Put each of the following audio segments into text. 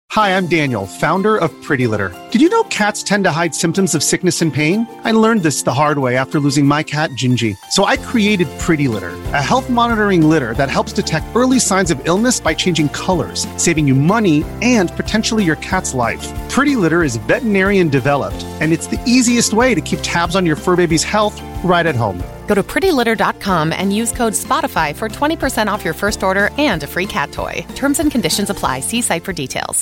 Hi, I'm Daniel, founder of Pretty Litter. Did you know cats tend to hide symptoms of sickness and pain? I learned this the hard way after losing my cat, Gingy. So I created Pretty Litter, a health monitoring litter that helps detect early signs of illness by changing colors, saving you money and potentially your cat's life. Pretty Litter is veterinarian developed, and it's the easiest way to keep tabs on your fur baby's health right at home. Go to prettylitter.com and use code SPOTIFY for 20% off your first order and a free cat toy. Terms and conditions apply. See site for details.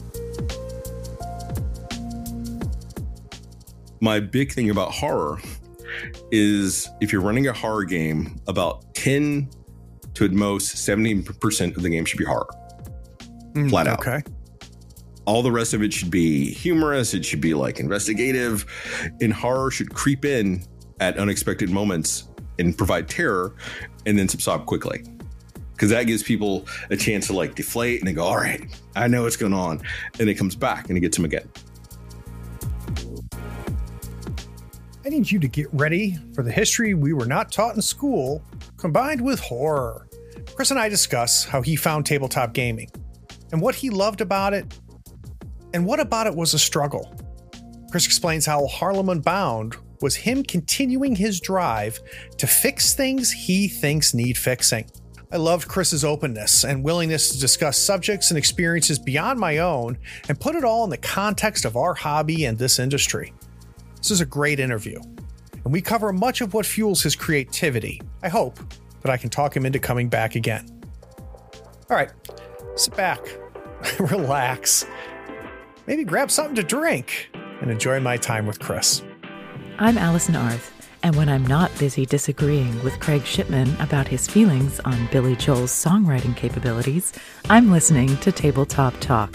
My big thing about horror is if you're running a horror game, about 10 to at most 70% of the game should be horror. Flat out. Okay. All the rest of it should be humorous. It should be like investigative. And horror should creep in at unexpected moments and provide terror and then subside quickly. Because that gives people a chance to like deflate and they go, all right, I know what's going on. And it comes back and it gets them again. I need you to get ready for the history we were not taught in school, combined with horror. Chris and I discuss how he found tabletop gaming and what he loved about it and what about it was a struggle. Chris explains how Harlem Unbound was him continuing his drive to fix things he thinks need fixing. I loved Chris's openness and willingness to discuss subjects and experiences beyond my own and put it all in the context of our hobby and this industry. This is a great interview, and we cover much of what fuels his creativity. I hope that I can talk him into coming back again. All right, sit back, relax, maybe grab something to drink, and enjoy my time with Chris. I'm Allison Arth, and when I'm not busy disagreeing with Craig Shipman about his feelings on Billy Joel's songwriting capabilities, I'm listening to Tabletop Talk.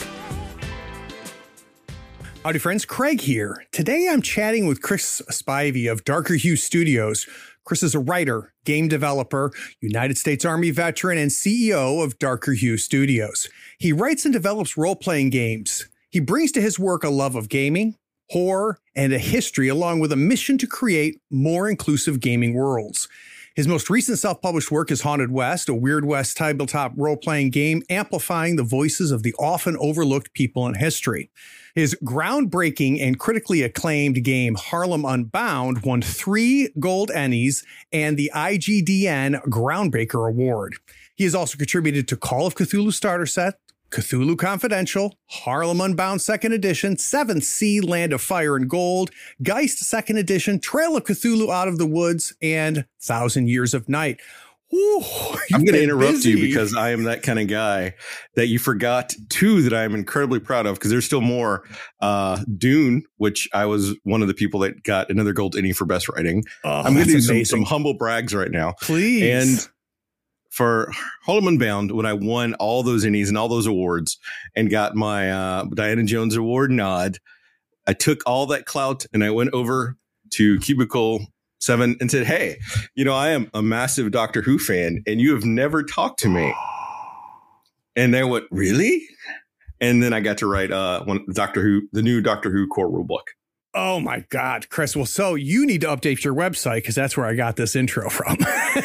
Howdy friends, Craig here. Today I'm chatting with Chris Spivey of Darker Hue Studios. Chris is a writer, game developer, United States Army veteran, and CEO of Darker Hue Studios. He writes and develops role-playing games. He brings to his work a love of gaming, horror, and a history along with a mission to create more inclusive gaming worlds. His most recent self-published work is Haunted West, a Weird West tabletop role-playing game amplifying the voices of the often overlooked people in history. His groundbreaking and critically acclaimed game Harlem Unbound won 3 Gold Ennies and the IGDN Groundbreaker Award. He has also contributed to Call of Cthulhu Starter Set, Cthulhu Confidential, Harlem Unbound 2nd Edition, 7th Sea, Land of Fire and Gold, Geist 2nd Edition, Trail of Cthulhu Out of the Woods, and 1,000 Years of Night. Ooh, I'm going to interrupt you because I am that kind of guy that you forgot 2 that I'm incredibly proud of because there's still more. Dune, which I was one of the people that got another Gold Ennie for best writing. I'm going to do some humble brags right now. Please. And for Harlem Unbound, when I won all those Ennies and all those awards and got my Diana Jones Award nod, I took all that clout and I went over to Cubicle 7 and said, hey, you know, I am a massive Doctor Who fan and you have never talked to me. And they went, really? And then I got to write the new Doctor Who core rulebook. Oh my God, Chris. Well, so you need to update your website because that's where I got this intro from.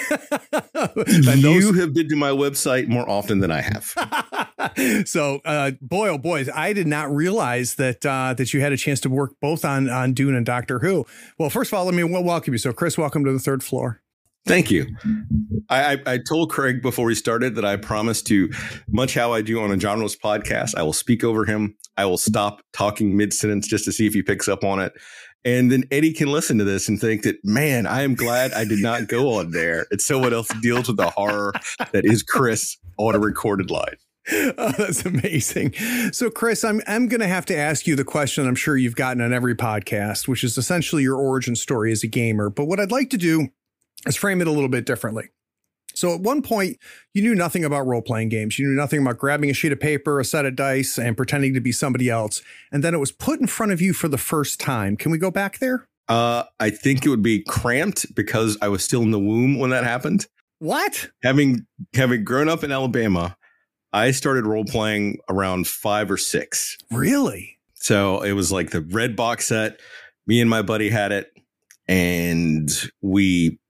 You have been to my website more often than I have. So, boy, oh boys, I did not realize that you had a chance to work both on Dune and Doctor Who. Well, first of all, let me welcome you. So, Chris, welcome to the 3rd floor. Thank you. I told Craig before we started that I promised to, much how I do on a Genres podcast, I will speak over him. I will stop talking mid-sentence just to see if he picks up on it. And then Eddie can listen to this and think that, man, I am glad I did not go on there. It's someone else deals with the horror that is Chris on a recorded line. Oh, that's amazing. So, Chris, I'm going to have to ask you the question I'm sure you've gotten on every podcast, which is essentially your origin story as a gamer. But what I'd like to do is frame it a little bit differently. So at one point, you knew nothing about role-playing games. You knew nothing about grabbing a sheet of paper, a set of dice, and pretending to be somebody else. And then it was put in front of you for the first time. Can we go back there? I think it would be cramped because I was still in the womb when that happened. What? Having grown up in Alabama, I started role-playing around 5 or 6. Really? So it was like the red box set. Me and my buddy had it. And we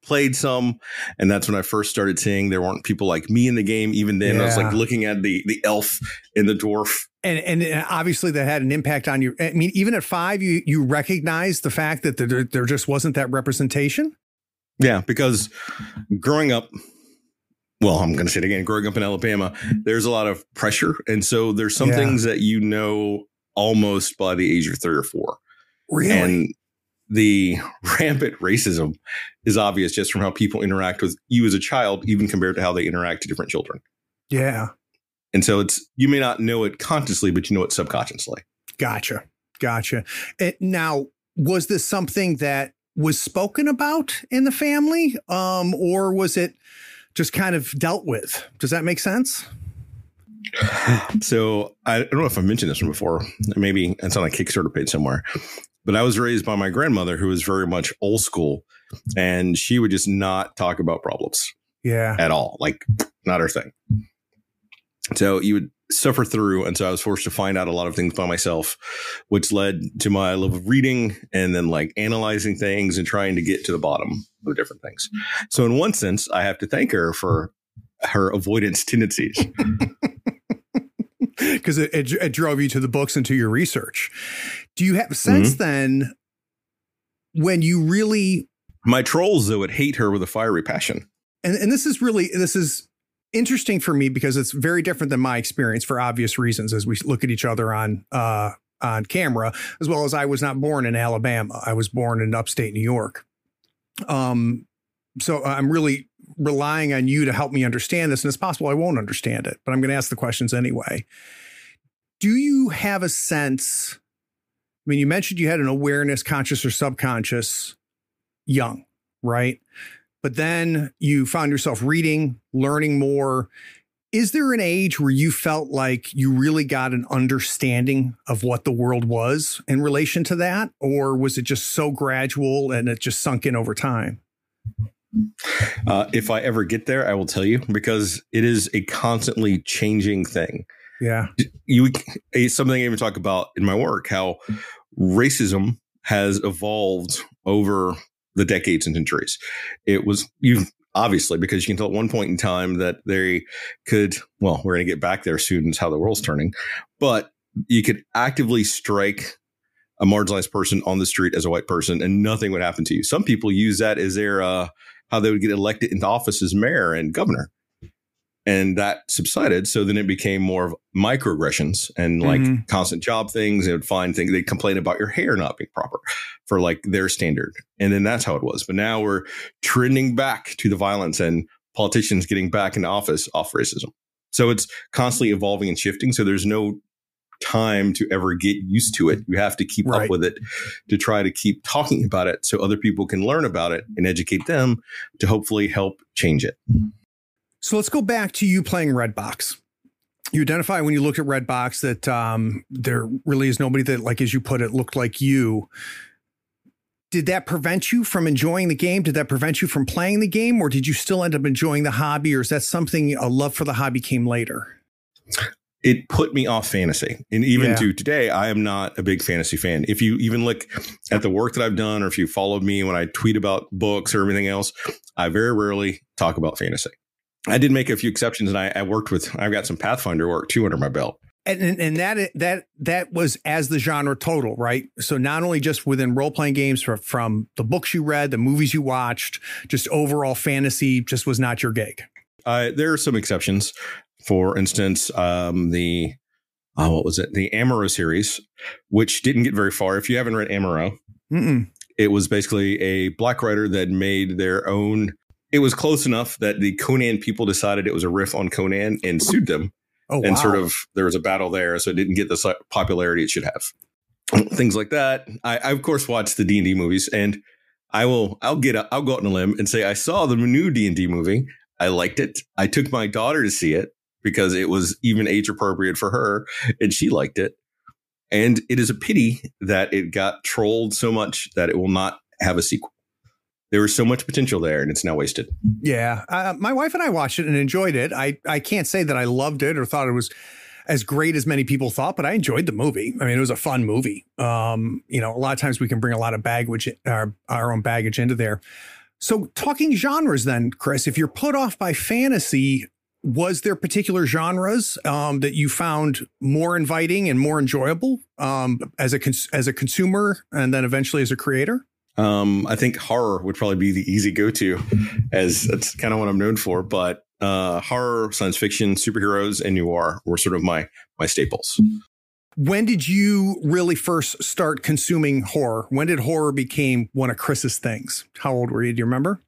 played some, and that's when I first started seeing there weren't people like me in the game. Even then, I was like looking at the elf and the dwarf. And obviously that had an impact on you. I mean, even at 5, you recognized the fact that there just wasn't that representation? Yeah, because growing up, well, I'm going to say it again, growing up in Alabama, there's a lot of pressure. And so there's some things that you know almost by the age of 3 or 4. Really? And the rampant racism is obvious just from how people interact with you as a child, even compared to how they interact to different children. Yeah. And so you may not know it consciously, but you know it subconsciously. Gotcha. Now, was this something that was spoken about in the family, or was it just kind of dealt with? Does that make sense? So I don't know if I mentioned this one before. Maybe it's on a Kickstarter page somewhere. But I was raised by my grandmother, who was very much old school, and she would just not talk about problems. Yeah. At all. Like, not her thing. So you would suffer through. And so I was forced to find out a lot of things by myself, which led to my love of reading and then like analyzing things and trying to get to the bottom of different things. So in one sense, I have to thank her for her avoidance tendencies. Because it drove you to the books and to your research. Do you have a sense then when you really... My trolls, though, would hate her with a fiery passion. And this is interesting for me because it's very different than my experience for obvious reasons as we look at each other on camera, as well as I was not born in Alabama. I was born in upstate New York. So I'm really relying on you to help me understand this. And it's possible I won't understand it, but I'm going to ask the questions anyway. Do you have a sense? I mean, you mentioned you had an awareness, conscious or subconscious, young, right? But then you found yourself reading, learning more. Is there an age where you felt like you really got an understanding of what the world was in relation to that? Or was it just so gradual and it just sunk in over time? If I ever get there, I will tell you, because it is a constantly changing thing. Yeah. It's something I even talk about in my work, how racism has evolved over the decades and centuries. Obviously, because you can tell at one point in time that they could, well, we're going to get back there soon, is how the world's turning, but you could actively strike a marginalized person on the street as a white person and nothing would happen to you. Some people use that as their, how they would get elected into office as mayor and governor. And that subsided. So then it became more of microaggressions and like constant job things. They would find things, they'd complain about your hair not being proper for like their standard. And then that's how it was. But now we're trending back to the violence and politicians getting back into office off racism. So it's constantly evolving and shifting. So there's no time to ever get used to it. You have to keep up with it to try to keep talking about it so other people can learn about it and educate them to hopefully help change it. So let's go back to you playing Redbox. You identify when you looked at Redbox that there really is nobody that, like, as you put it, looked like you. Did that prevent you from enjoying the game? Did that prevent you from playing the game? Or did you still end up enjoying the hobby? Or is that something, a love for the hobby came later? It put me off fantasy. And even to today, I am not a big fantasy fan. If you even look at the work that I've done, or if you followed me when I tweet about books or everything else, I very rarely talk about fantasy. I did make a few exceptions, and I've got some Pathfinder work too under my belt. And that was as the genre total, right? So not only just within role-playing games, from the books you read, the movies you watched, just overall fantasy just was not your gig. There are some exceptions. For instance, the Amuro series, which didn't get very far. If you haven't read Amuro, it was basically a black writer that made their own. It was close enough that the Conan people decided it was a riff on Conan and sued them. Oh, and wow. sort of there was a battle there, so it didn't get the popularity it should have. Things like that. I of course watched the D&D movies, and I'll go out on a limb and say I saw the new D&D movie. I liked it. I took my daughter to see it because it was even age appropriate for her, and she liked it. And it is a pity that it got trolled so much that it will not have a sequel. There was so much potential there, and it's now wasted. Yeah. My wife and I watched it and enjoyed it. I can't say that I loved it or thought it was as great as many people thought, but I enjoyed the movie. I mean, it was a fun movie. A lot of times we can bring a lot of baggage, our own baggage into there. So talking genres then, Chris, if you're put off by fantasy, was there particular genres that you found more inviting and more enjoyable as a consumer and then eventually as a creator? I think horror would probably be the easy go-to, as that's kind of what I'm known for. But horror, science fiction, superheroes, and noir were sort of my staples. When did you really first start consuming horror? When did horror become one of Chris's things? How old were you? Do you remember?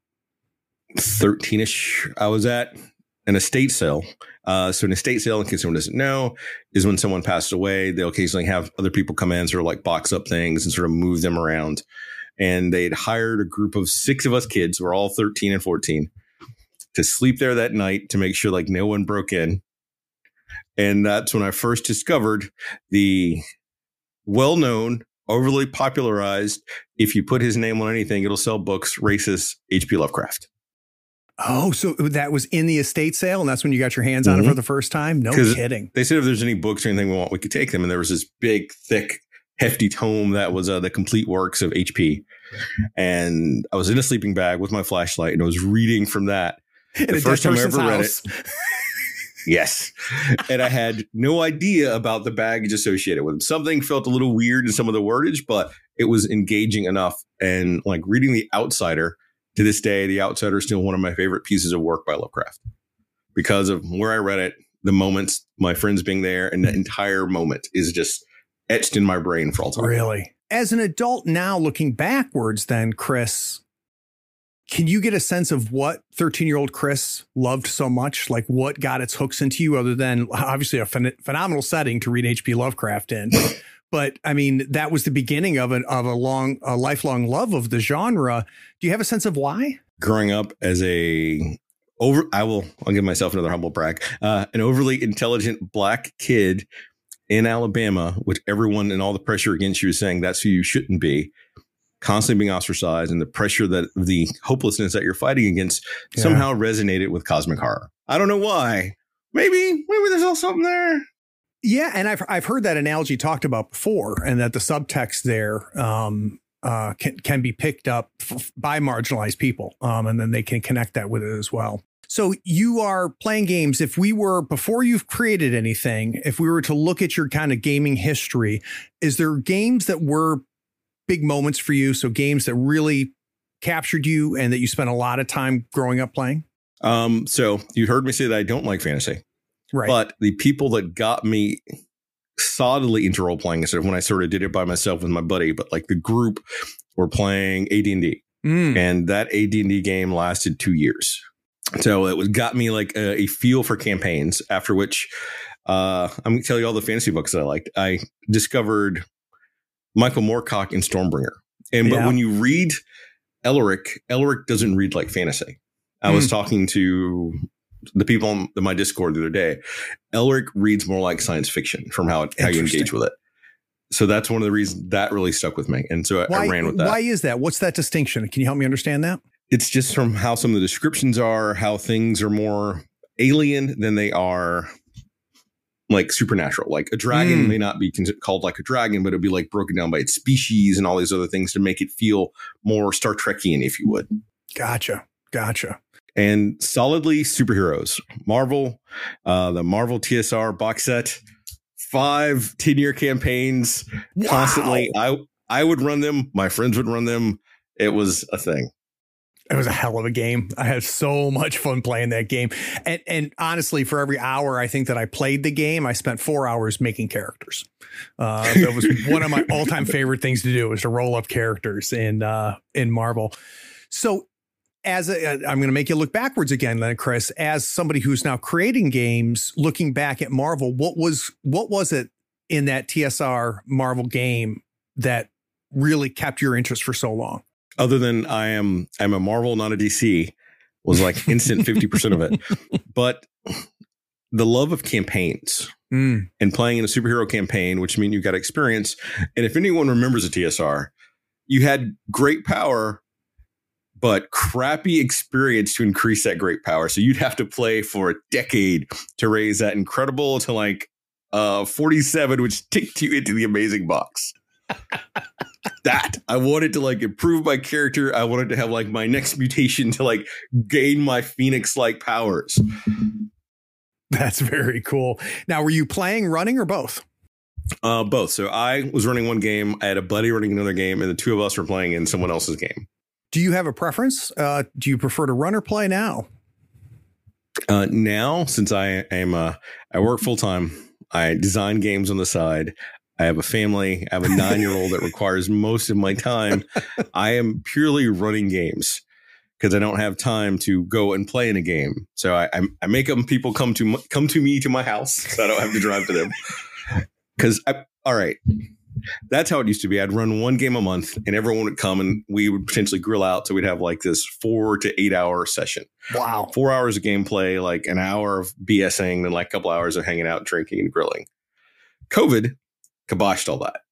13-ish. I was at an estate sale. So an estate sale, in case someone doesn't know, is when someone passed away. They'll occasionally have other people come in, sort of like box up things and sort of move them around. And they'd hired a group of 6 of us kids, we're all 13 and 14, to sleep there that night to make sure like no one broke in. And that's when I first discovered the well-known, overly popularized, if you put his name on anything, it'll sell books, racist H.P. Lovecraft. Oh, so that was in the estate sale, and that's when you got your hands on it for the first time? No kidding. They said if there's any books or anything we want, we could take them. And there was this big, thick, hefty tome that was the complete works of HP. And I was in a sleeping bag with my flashlight, and I was reading from that. The first time I ever read it. Yes. And I had no idea about the baggage associated with it. Something felt a little weird in some of the wordage, but it was engaging enough. And like reading The Outsider, to this day, The Outsider is still one of my favorite pieces of work by Lovecraft because of where I read it, the moments, my friends being there, and the entire moment is just etched in my brain for all time. Really? As an adult now, looking backwards then, Chris, can you get a sense of what 13-year-old Chris loved so much? Like what got its hooks into you other than obviously a phenomenal setting to read H.P. Lovecraft in? But I mean, that was the beginning of a lifelong love of the genre. Do you have a sense of why? Growing up as I'll give myself another humble brag, an overly intelligent black kid in Alabama, which everyone and all the pressure against you is saying that's who you shouldn't be, constantly being ostracized, and the pressure that the hopelessness that you're fighting against somehow resonated with cosmic horror. I don't know why. Maybe there's all something there. Yeah, and I've heard that analogy talked about before, and that the subtext there can be picked up by marginalized people, and then they can connect that with it as well. So you are playing games. Before you've created anything, if we were to look at your kind of gaming history, is there games that were big moments for you? So games that really captured you and that you spent a lot of time growing up playing? So you heard me say that I don't like fantasy. Right. But the people that got me solidly into role playing instead of when I sort of did it by myself with my buddy, but like the group were playing AD&D. And that AD&D game lasted 2 years. So it got me like a feel for campaigns, after which I'm going to tell you all the fantasy books that I liked. I discovered Michael Moorcock and Stormbringer. But when you read Elric doesn't read like fantasy. I was talking to the people on my Discord the other day. Elric reads more like science fiction from how you engage with it. So that's one of the reasons that really stuck with me. And so I ran with that. Why is that? What's that distinction? Can you help me understand that? It's just from how some of the descriptions are, how things are more alien than they are like supernatural. Like a dragon may not be called like a dragon, but it'd be like broken down by its species and all these other things to make it feel more Star Trekian, if you would. Gotcha. And solidly superheroes. Marvel, the Marvel TSR box set, 5 10-year campaigns constantly. I would run them. My friends would run them. It was a thing. It was a hell of a game. I had so much fun playing that game. And honestly, for every hour I think that I played the game, I spent 4 hours making characters. That was one of my all-time favorite things to do, was to roll up characters in Marvel. So I'm going to make you look backwards again, then, Chris, as somebody who's now creating games, looking back at Marvel, what was it in that TSR Marvel game that really kept your interest for so long? Other than I'm a Marvel, not a DC, was like instant 50% of it. But the love of campaigns and playing in a superhero campaign, which means you got experience. And if anyone remembers a TSR, you had great power, but crappy experience to increase that great power. So you'd have to play for a decade to raise that incredible to like 47, which ticked you into the amazing box. that. I wanted to like improve my character. I wanted to have like my next mutation to like gain my Phoenix-like powers. That's very cool. Now, were you playing, running, or both? Both. So I was running one game. I had a buddy running another game, and the two of us were playing in someone else's game. Do you have a preference? Do you prefer to run or play now? Now, since I work full time, I design games on the side. I have a family. I have a 9-year-old that requires most of my time. I am purely running games because I don't have time to go and play in a game. So I make them people come to me to my house, so I don't have to drive to them. Because all right, that's how it used to be. I'd run one game a month, and everyone would come, and we would potentially grill out. So we'd have like this 4 to 8 hour session. Wow, 4 hours of gameplay, like an hour of BSing, and like a couple hours of hanging out, drinking, and grilling. COVID kiboshed all that.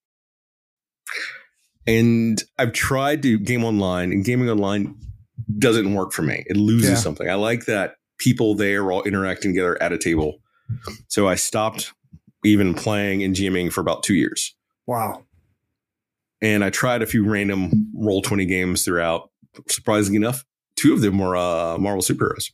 And I've tried to game online, and gaming online doesn't work for me. It loses something. I like that people there are all interacting together at a table. So I stopped even playing and GMing for about 2 years. Wow. And I tried a few random Roll20 games throughout. Surprisingly enough, 2 of them were Marvel superheroes.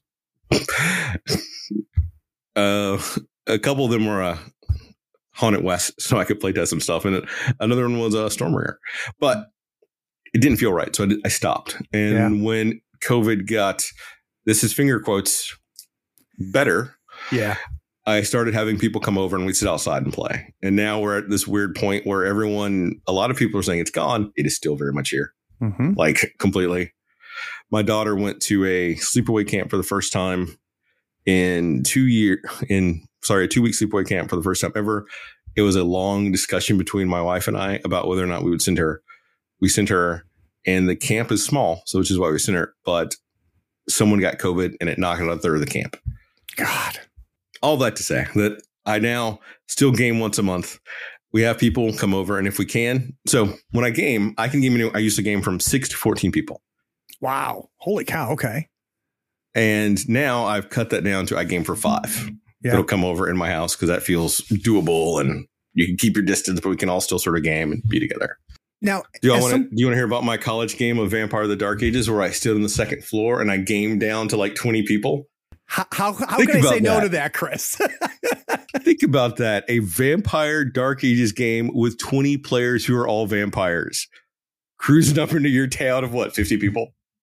A couple of them were Haunted West, so I could play test some stuff. And another one was Stormbringer. But it didn't feel right, so I stopped. And when COVID got, this is finger quotes, better, I started having people come over and we'd sit outside and play. And now we're at this weird point where a lot of people are saying it's gone. It is still very much here, like completely. My daughter went to a sleepaway camp for the first time in 2 week sleepaway camp for the first time ever. It was a long discussion between my wife and I about whether or not we would send her. We sent her, and the camp is small, so which is why we sent her. But someone got COVID, and it knocked out a third of the camp. God. All that to say that I now still game once a month. We have people come over, and if we can. So when I game, I used to game from 6 to 14 people. Wow. Holy cow. Okay. And now I've cut that down to I game for 5. Yeah. That'll come over in my house because that feels doable, and you can keep your distance, but we can all still sort of game and be together. Now, do you want to hear about my college game of Vampire: The Dark Ages, where I stood on the second floor and I gamed down to like 20 people? How can I say no to that, Chris? Think about that. A Vampire Dark Ages game with 20 players who are all vampires cruising up into your town of what, 50 people?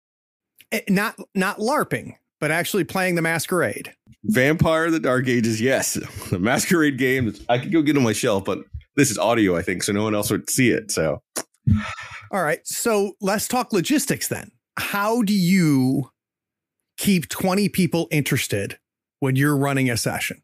Not LARPing, but actually playing the Masquerade. Vampire: The Dark Ages, yes. The Masquerade game. I could go get on my shelf, but this is audio, I think, so no one else would see it. So, all right. So let's talk logistics then. How do you keep 20 people interested when you're running a session?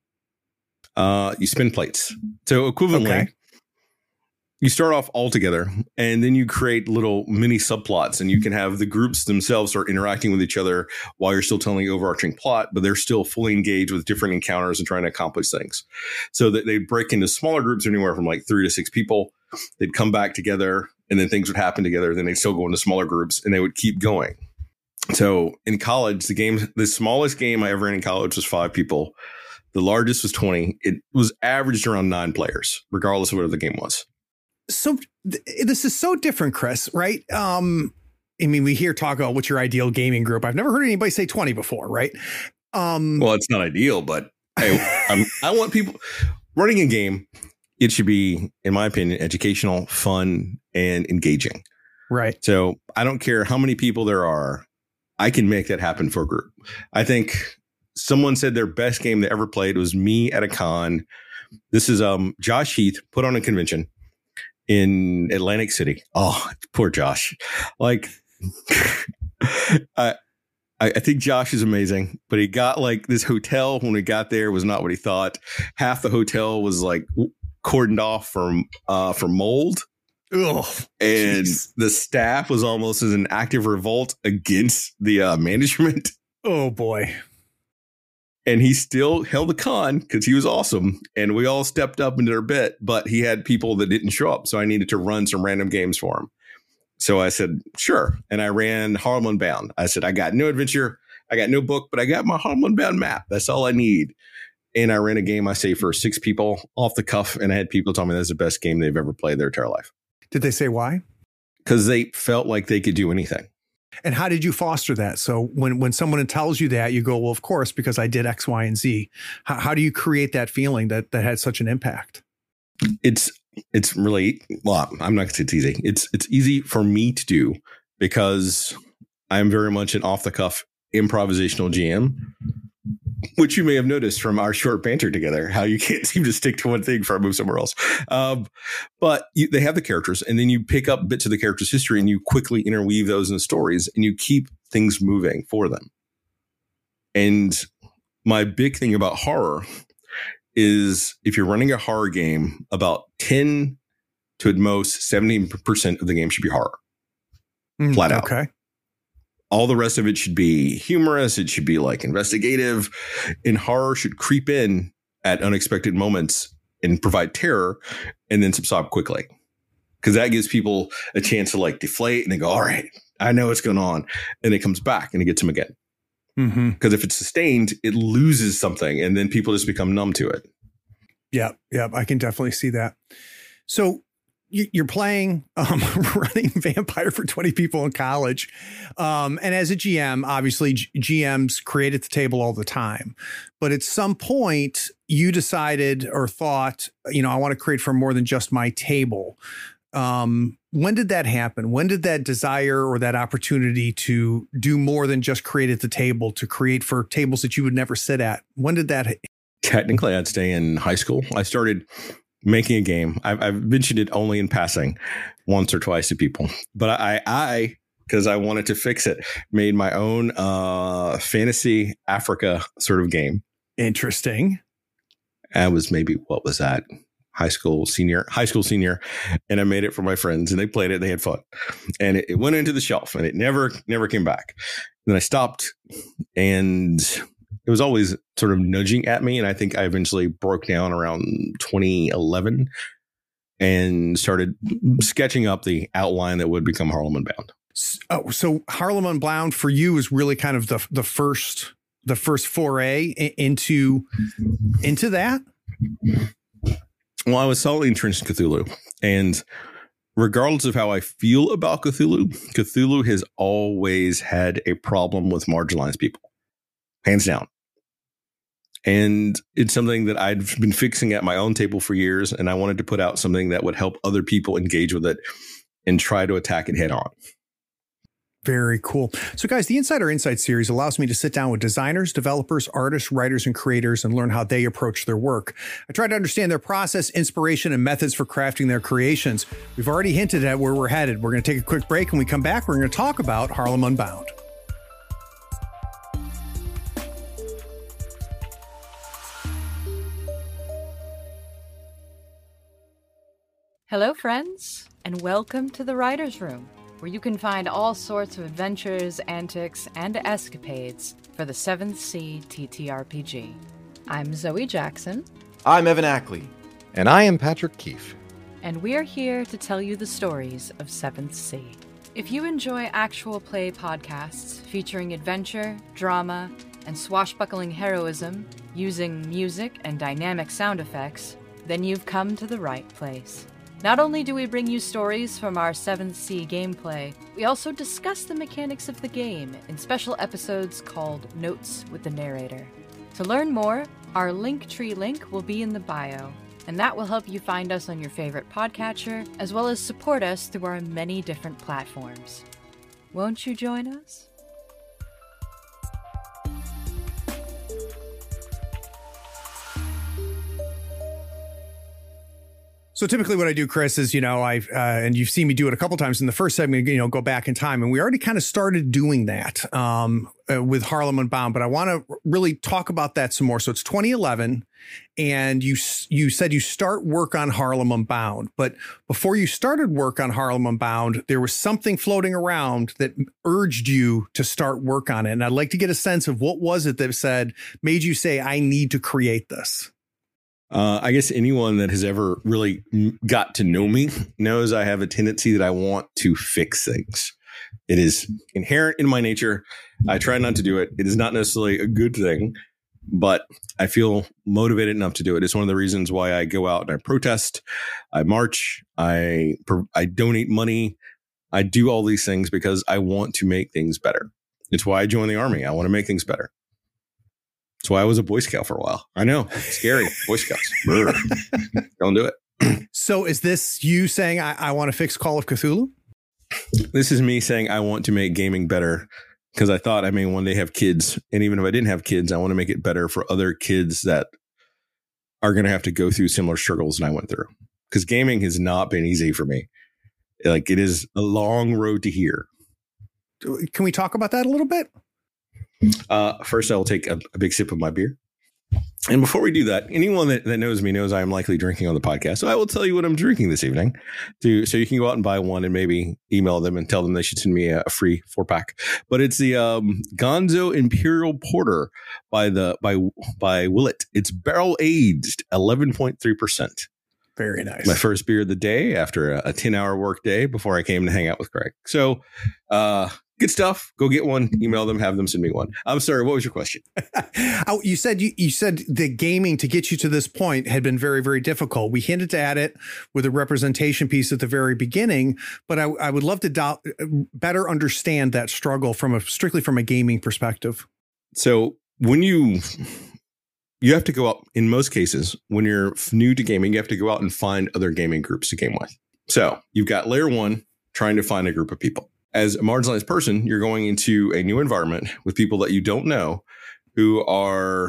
You spin plates. So equivalently, you start off all together, and then you create little mini subplots, and you can have the groups themselves start interacting with each other while you're still telling the overarching plot, but they're still fully engaged with different encounters and trying to accomplish things. So that they break into smaller groups, anywhere from like 3 to 6 people. They'd come back together, and then things would happen together. Then they'd still go into smaller groups, and they would keep going. So in college, the smallest game I ever ran in college was 5 people. The largest was 20. It was averaged around 9 players, regardless of whatever the game was. So this is so different, Chris, right? I mean, we hear talk about what's your ideal gaming group. I've never heard anybody say 20 before, right? Well, it's not ideal, but hey, I want people running a game. It should be, in my opinion, educational, fun, and engaging. Right. So I don't care how many people there are. I can make that happen for a group. I think someone said their best game they ever played was me at a con. This is Josh Heath put on a convention in Atlantic City. Oh, poor Josh. Like, I think Josh is amazing, but he got like this hotel when we got there was not what he thought. Half the hotel was like cordoned off from mold. Ugh, and geez. The staff was almost as an active revolt against the management. Oh boy. And he still held the con because he was awesome. And we all stepped up into their bit, but he had people that didn't show up. So I needed to run some random games for him. So I said, sure. And I ran Harlem Unbound. I said, I got no adventure. I got no book, but I got my Harlem Unbound map. That's all I need. And I ran a game, I say, for 6 people off the cuff. And I had people tell me that's the best game they've ever played their entire life. Did they say why? Because they felt like they could do anything. And how did you foster that? So when someone tells you that, you go, well, of course, because I did X, Y, and Z. How do you create that feeling that had such an impact? It's really, well, I'm not going to say it's easy. It's easy for me to do because I'm very much an off the cuff improvisational GM, which you may have noticed from our short banter together, how you can't seem to stick to one thing before I move somewhere else. But they have the characters, and then you pick up bits of the character's history and you quickly interweave those in the stories, and you keep things moving for them. And my big thing about horror is if you're running a horror game, about 10 to at most 70% of the game should be horror. Flat out. Okay. All the rest of it should be humorous. It should be like investigative, and horror should creep in at unexpected moments and provide terror and then subside quickly. Because that gives people a chance to like deflate and they go, all right, I know what's going on. And it comes back and it gets them again. Because if it's sustained, it loses something and then people just become numb to it. Yeah. I can definitely see that. So you're playing, running Vampire for 20 people in college. And as a GM, obviously GMs create at the table all the time. But at some point you decided or thought, I want to create for more than just my table. When did that happen? When did that desire or that opportunity to do more than just create at the table, to create for tables that you would never sit at? When did that? Technically, I'd stay in high school. I started making a game. I've mentioned it only in passing once or twice to people, but I because I wanted to fix it, made my own fantasy Africa sort of game. Interesting. I was maybe, what was that? High school senior. And I made it for my friends and they played it. They had fun and it went into the shelf and it never came back. And then I stopped and it was always sort of nudging at me. And I think I eventually broke down around 2011 and started sketching up the outline that would become Harlem Unbound. Oh, so Harlem Unbound for you is really kind of the first foray into that? Well, I was solidly entrenched in Cthulhu. And regardless of how I feel about Cthulhu has always had a problem with marginalized people. Hands down. And it's something that I've been fixing at my own table for years. And I wanted to put out something that would help other people engage with it and try to attack it head on. Very cool. So guys, the Insider Insight series allows me to sit down with designers, developers, artists, writers, and creators and learn how they approach their work. I try to understand their process, inspiration, and methods for crafting their creations. We've already hinted at where we're headed. We're going to take a quick break. When we come back, we're going to talk about Harlem Unbound. Hello, friends, and welcome to the Writer's Room, where you can find all sorts of adventures, antics, and escapades for the 7th Sea TTRPG. I'm Zoe Jackson. I'm Evan Ackley. And I am Patrick Keefe. And we're here to tell you the stories of 7th Sea. If you enjoy actual play podcasts featuring adventure, drama, and swashbuckling heroism using music and dynamic sound effects, then you've come to the right place. Not only do we bring you stories from our 7th Sea gameplay, we also discuss the mechanics of the game in special episodes called Notes with the Narrator. To learn more, our Linktree link will be in the bio, and that will help you find us on your favorite podcatcher, as well as support us through our many different platforms. Won't you join us? So typically what I do, Chris, is, and you've seen me do it a couple times in the first segment, go back in time. And we already kind of started doing that with Harlem Unbound, but I want to really talk about that some more. So it's 2011 and you said you start work on Harlem Unbound, but before you started work on Harlem Unbound, there was something floating around that urged you to start work on it. And I'd like to get a sense of what was it that made you say, I need to create this. I guess anyone that has ever really got to know me knows I have a tendency that I want to fix things. It is inherent in my nature. I try not to do it. It is not necessarily a good thing, but I feel motivated enough to do it. It's one of the reasons why I go out and I protest, I march, I donate money. I do all these things because I want to make things better. It's why I joined the Army. I want to make things better. That's why I was a Boy Scout for a while. I know. It's scary. Boy Scouts. Don't do it. So is this you saying I want to fix Call of Cthulhu? This is me saying I want to make gaming better because I thought I may one day have kids. And even if I didn't have kids, I want to make it better for other kids that are going to have to go through similar struggles than I went through. Because gaming has not been easy for me. Like, it is a long road to here. Can we talk about that a little bit? First, I will take a big sip of my beer. And before we do that, anyone that knows me knows I am likely drinking on the podcast. So I will tell you what I'm drinking this evening so you can go out and buy one and maybe email them and tell them they should send me a free 4-pack. But it's the Gonzo Imperial Porter by Willet. It's barrel aged 11.3%. Very nice. My first beer of the day after a 10-hour work day before I came to hang out with Craig. So, good stuff. Go get one, email them, have them send me one. I'm sorry. What was your question? You said the gaming to get you to this point had been very, very difficult. We hinted at it with a representation piece at the very beginning, but I would love to better understand that struggle strictly from a gaming perspective. So when you have to go out, in most cases, when you're new to gaming, you have to go out and find other gaming groups to game with. So you've got layer one, trying to find a group of people. As a marginalized person, you're going into a new environment with people that you don't know who are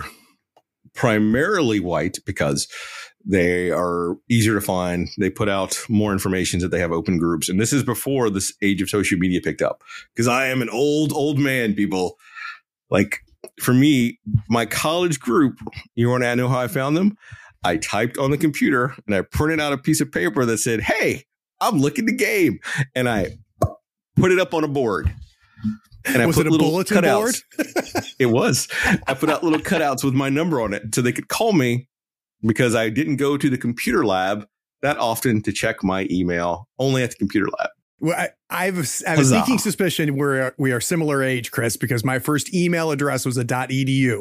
primarily white because they are easier to find. They put out more information that they have open groups. And this is before this age of social media picked up, because I am an old man, people. Like, for me, my college group, you want to know how I found them? I typed on the computer and I printed out a piece of paper that said, "Hey, I'm looking to game." And I put it up on a board. And I put little bulletin cutouts. Board? It was. I put out little cutouts with my number on it so they could call me, because I didn't go to the computer lab that often to check my email, only at the computer lab. Well, I have a sneaking suspicion we are similar age, Chris, because my first email address was a .edu.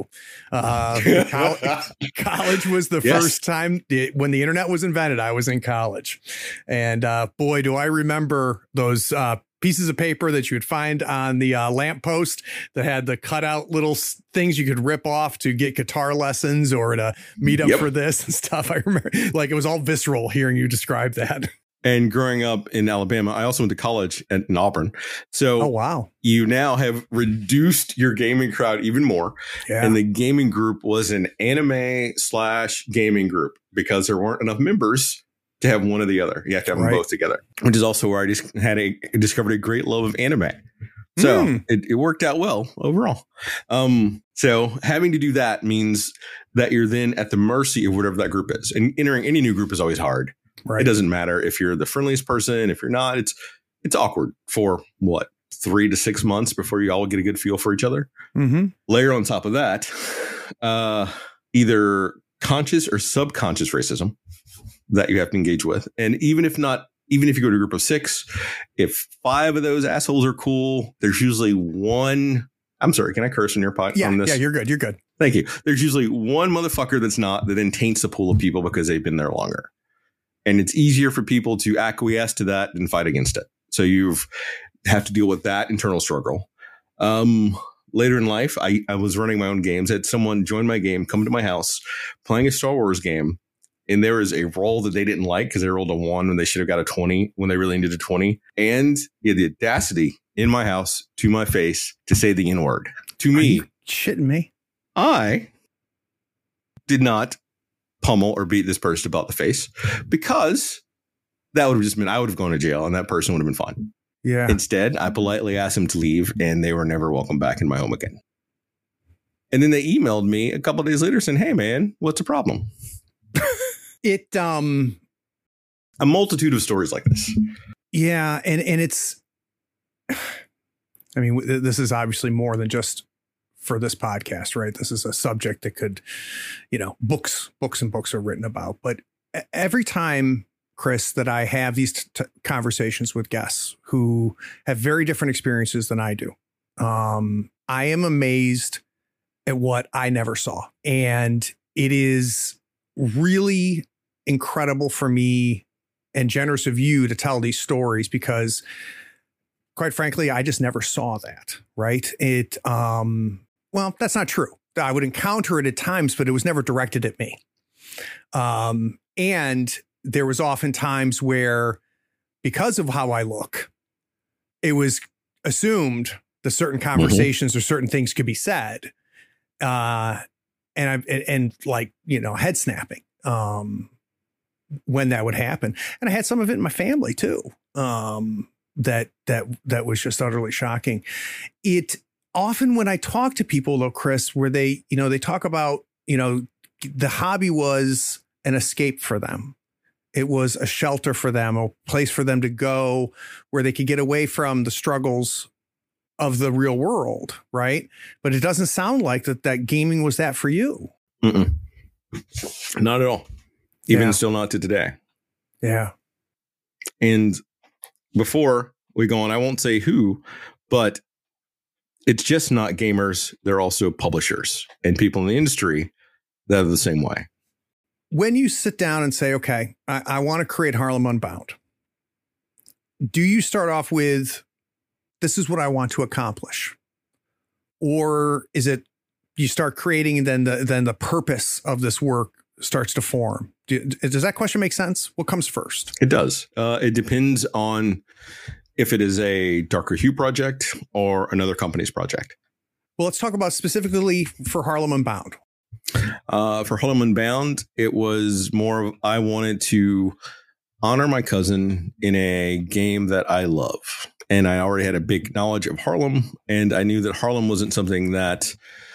College was the first time when the internet was invented. I was in college, and boy, do I remember those pieces of paper that you would find on the lamppost that had the cutout little things you could rip off to get guitar lessons or to meet up for this and stuff. I remember, like, it was all visceral hearing you describe that. And growing up in Alabama, I also went to college in Auburn. So wow. You now have reduced your gaming crowd even more. Yeah. And the gaming group was an anime/gaming group because there weren't enough members to have one or the other. You have to have them both together, which is also where I just discovered a great love of anime. So it worked out well overall. So having to do that means that you're then at the mercy of whatever that group is. And entering any new group is always hard. Right. It doesn't matter if you're the friendliest person, if you're not, it's awkward for 3 to 6 months before you all get a good feel for each other. Mm-hmm. Layer on top of that, either conscious or subconscious racism that you have to engage with. And even if you go to a group of 6, if 5 of those assholes are cool, there's usually one. I'm sorry, can I curse in your podcast on this? Yeah, you're good. You're good. Thank you. There's usually one motherfucker that's not, that then taints the pool of people because they've been there longer. And it's easier for people to acquiesce to that than fight against it. So you have to deal with that internal struggle. Later in life, I was running my own games. I had someone join my game, come to my house, playing a Star Wars game. And there was a roll that they didn't like because they rolled a 1 when they should have got a 20 when they really needed a 20. And he had the audacity in my house to my face to say the N-word to me. Are you shitting me? I did not pummel or beat this person about the face, because that would have just meant I would have gone to jail and that person would have been fine. Yeah. Instead, I politely asked them to leave and they were never welcome back in my home again. And then they emailed me a couple of days later saying, "Hey man, what's the problem?" A multitude of stories like this. Yeah. And it's, I mean, this is obviously more than just for this podcast, right? This is a subject that could, books and books are written about. But every time, Chris, that I have these conversations with guests who have very different experiences than I do, I am amazed at what I never saw. And it is really incredible for me and generous of you to tell these stories because, quite frankly, I just never saw that. Right. Well, that's not true. I would encounter it at times, but it was never directed at me. And there was often times where, because of how I look, it was assumed that certain conversations or certain things could be said. And like, head snapping, when that would happen. And I had some of it in my family too. That was just utterly shocking. It often, when I talk to people though, Chris, where they talk about, the hobby was an escape for them. It was a shelter for them, a place for them to go where they could get away from the struggles of the real world. Right. But it doesn't sound like that gaming was that for you. Mm-mm. Not at all. Even still not to today. Yeah. And before we go on, I won't say who, but it's just not gamers. They're also publishers and people in the industry that are the same way. When you sit down and say, okay, I want to create Harlem Unbound, do you start off with, this is what I want to accomplish? Or is it you start creating and then the purpose of this work starts to form? Does that question make sense? What comes first? It does. It depends on if it is a Darker Hue project or another company's project. Well, let's talk about specifically for Harlem Unbound. For Harlem Unbound, it was more of I wanted to honor my cousin in a game that I love. And I already had a big knowledge of Harlem. And I knew that Harlem wasn't something that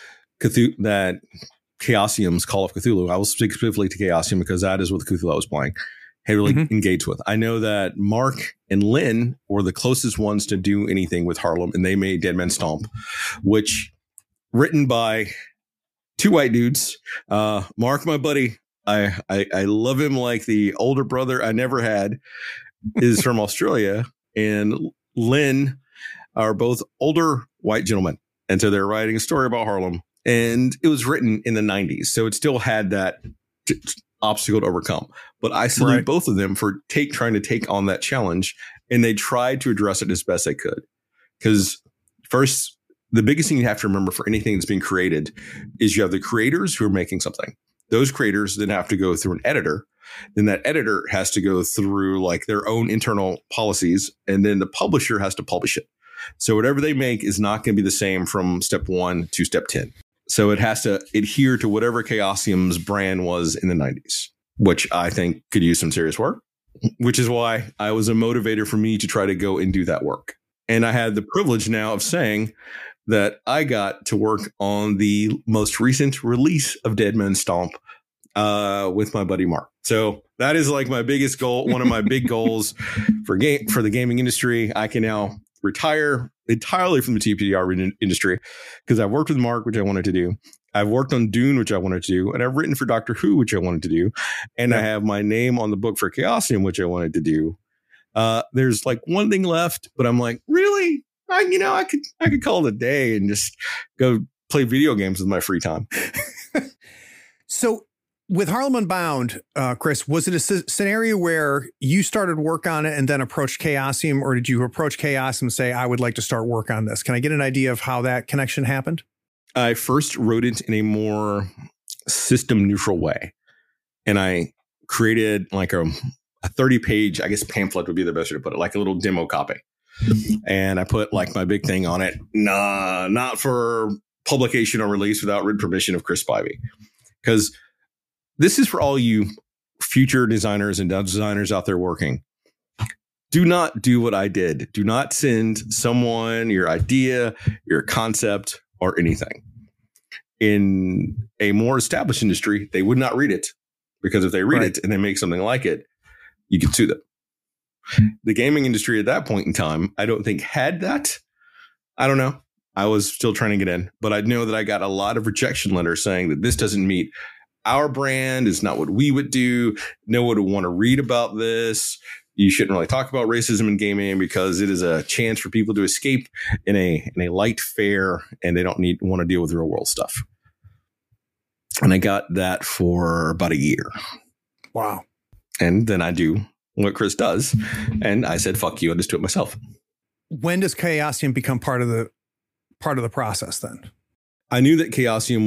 Chaosium's Call of Cthulhu. I will speak specifically to Chaosium because that is what the Cthulhu I was playing heavily engaged with. I know that Mark and Lynn were the closest ones to do anything with Harlem, and they made Dead Man Stomp, which written by two white dudes. Mark, my buddy, I love him like the older brother I never had, is from Australia, and Lynn are both older white gentlemen. And so they're writing a story about Harlem. And it was written in the 90s. So it still had that obstacle to overcome. But I salute both of them for trying to take on that challenge. And they tried to address it as best they could. Because first, the biggest thing you have to remember for anything that's being created is you have the creators who are making something. Those creators then have to go through an editor. Then that editor has to go through like their own internal policies. And then the publisher has to publish it. So whatever they make is not going to be the same from step 1 to step 10. So it has to adhere to whatever Chaosium's brand was in the 90s, which I think could use some serious work, which is why I was a motivator for me to try to go and do that work. And I had the privilege now of saying that I got to work on the most recent release of Dead Man Stomp with my buddy Mark. So that is like my biggest goal. One of my big goals for the gaming industry. I can now retire entirely from the TPDR industry because I've worked with Mark, which I wanted to do. I've worked on Dune, which I wanted to do. And I've written for Doctor Who, which I wanted to do. And I have my name on the book for Chaosium, which I wanted to do. There's like one thing left, but I'm like, really? I could call it a day and just go play video games with my free time. So with Harlem Unbound, Chris, was it a scenario where you started work on it and then approached Chaosium, or did you approach Chaosium and say, I would like to start work on this? Can I get an idea of how that connection happened? I first wrote it in a more system neutral way. And I created like a 30-page, I guess pamphlet would be the best way to put it, like a little demo copy. And I put like my big thing on it. Nah, not for publication or release without written permission of Chris Spivey. Because this is for all you future designers and designers out there working. Do not do what I did. Do not send someone your idea, your concept, or anything. In a more established industry, they would not read it. Because if they read it and they make something like it, you can sue them. The gaming industry at that point in time, I don't think had that. I don't know. I was still trying to get in, but I know that I got a lot of rejection letters saying that this doesn't meet our brand. It's not what we would do. No one would want to read about this. You shouldn't really talk about racism in gaming because it is a chance for people to escape in a light fare, and they don't want to deal with real world stuff. And I got that for about a year. Wow. And then I do what Chris does. And I said, fuck you. I just do it myself. When does Chaosium become part of the process then? I knew that Chaosium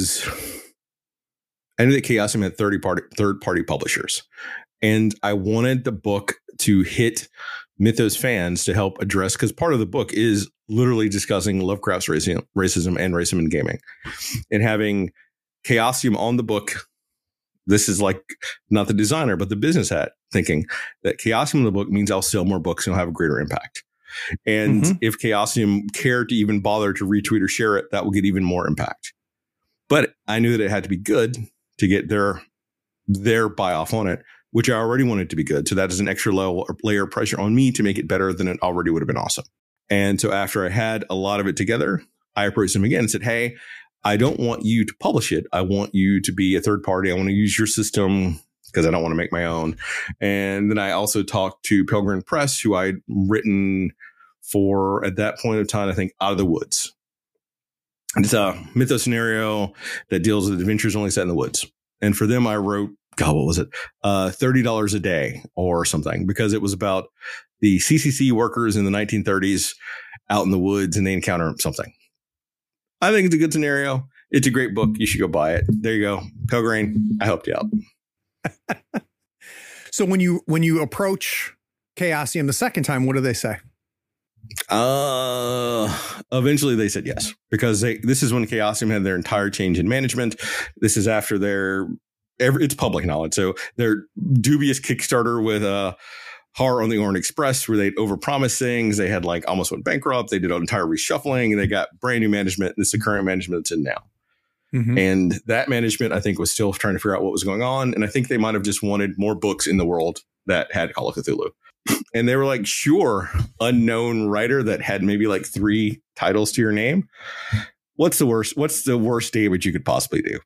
had third party publishers. And I wanted the book to hit Mythos fans to help address, because part of the book is literally discussing Lovecraft's racism and racism in gaming. And having Chaosium on the book, this is like not the designer, but the business hat thinking that Chaosium in the book means I'll sell more books and I'll have a greater impact. And if Chaosium cared to even bother to retweet or share it, that will get even more impact. But I knew that it had to be good to get their buy off on it, which I already wanted to be good. So that is an extra layer of pressure on me to make it better than it already would have been awesome. And so after I had a lot of it together, I approached them again and said, hey, I don't want you to publish it. I want you to be a third party. I want to use your system because I don't want to make my own. And then I also talked to Pelgrane Press, who I'd written for, at that point of time, I think, Out of the Woods. It's a mythos scenario that deals with adventures only set in the woods. And for them, I wrote, God, what was it? $30 a day or something, because it was about the CCC workers in the 1930s out in the woods and they encounter something. I think it's a good scenario. It's a great book. You should go buy it. There you go. Pelgrane, I helped you out. So when you approach Chaosium the second time, what do they say? Eventually they said yes, because this is when Chaosium had their entire change in management. This is after it's public knowledge. So their dubious Kickstarter with Horror on the Orient Express, where they'd overpromised things. They had almost went bankrupt. They did an entire reshuffling and they got brand new management. This is the current management that's in now. Mm-hmm. And that management, I think, was still trying to figure out what was going on. And I think they might have just wanted more books in the world that had Call of Cthulhu. And they were like, sure, unknown writer that had maybe 3 titles to your name. What's the worst damage you could possibly do?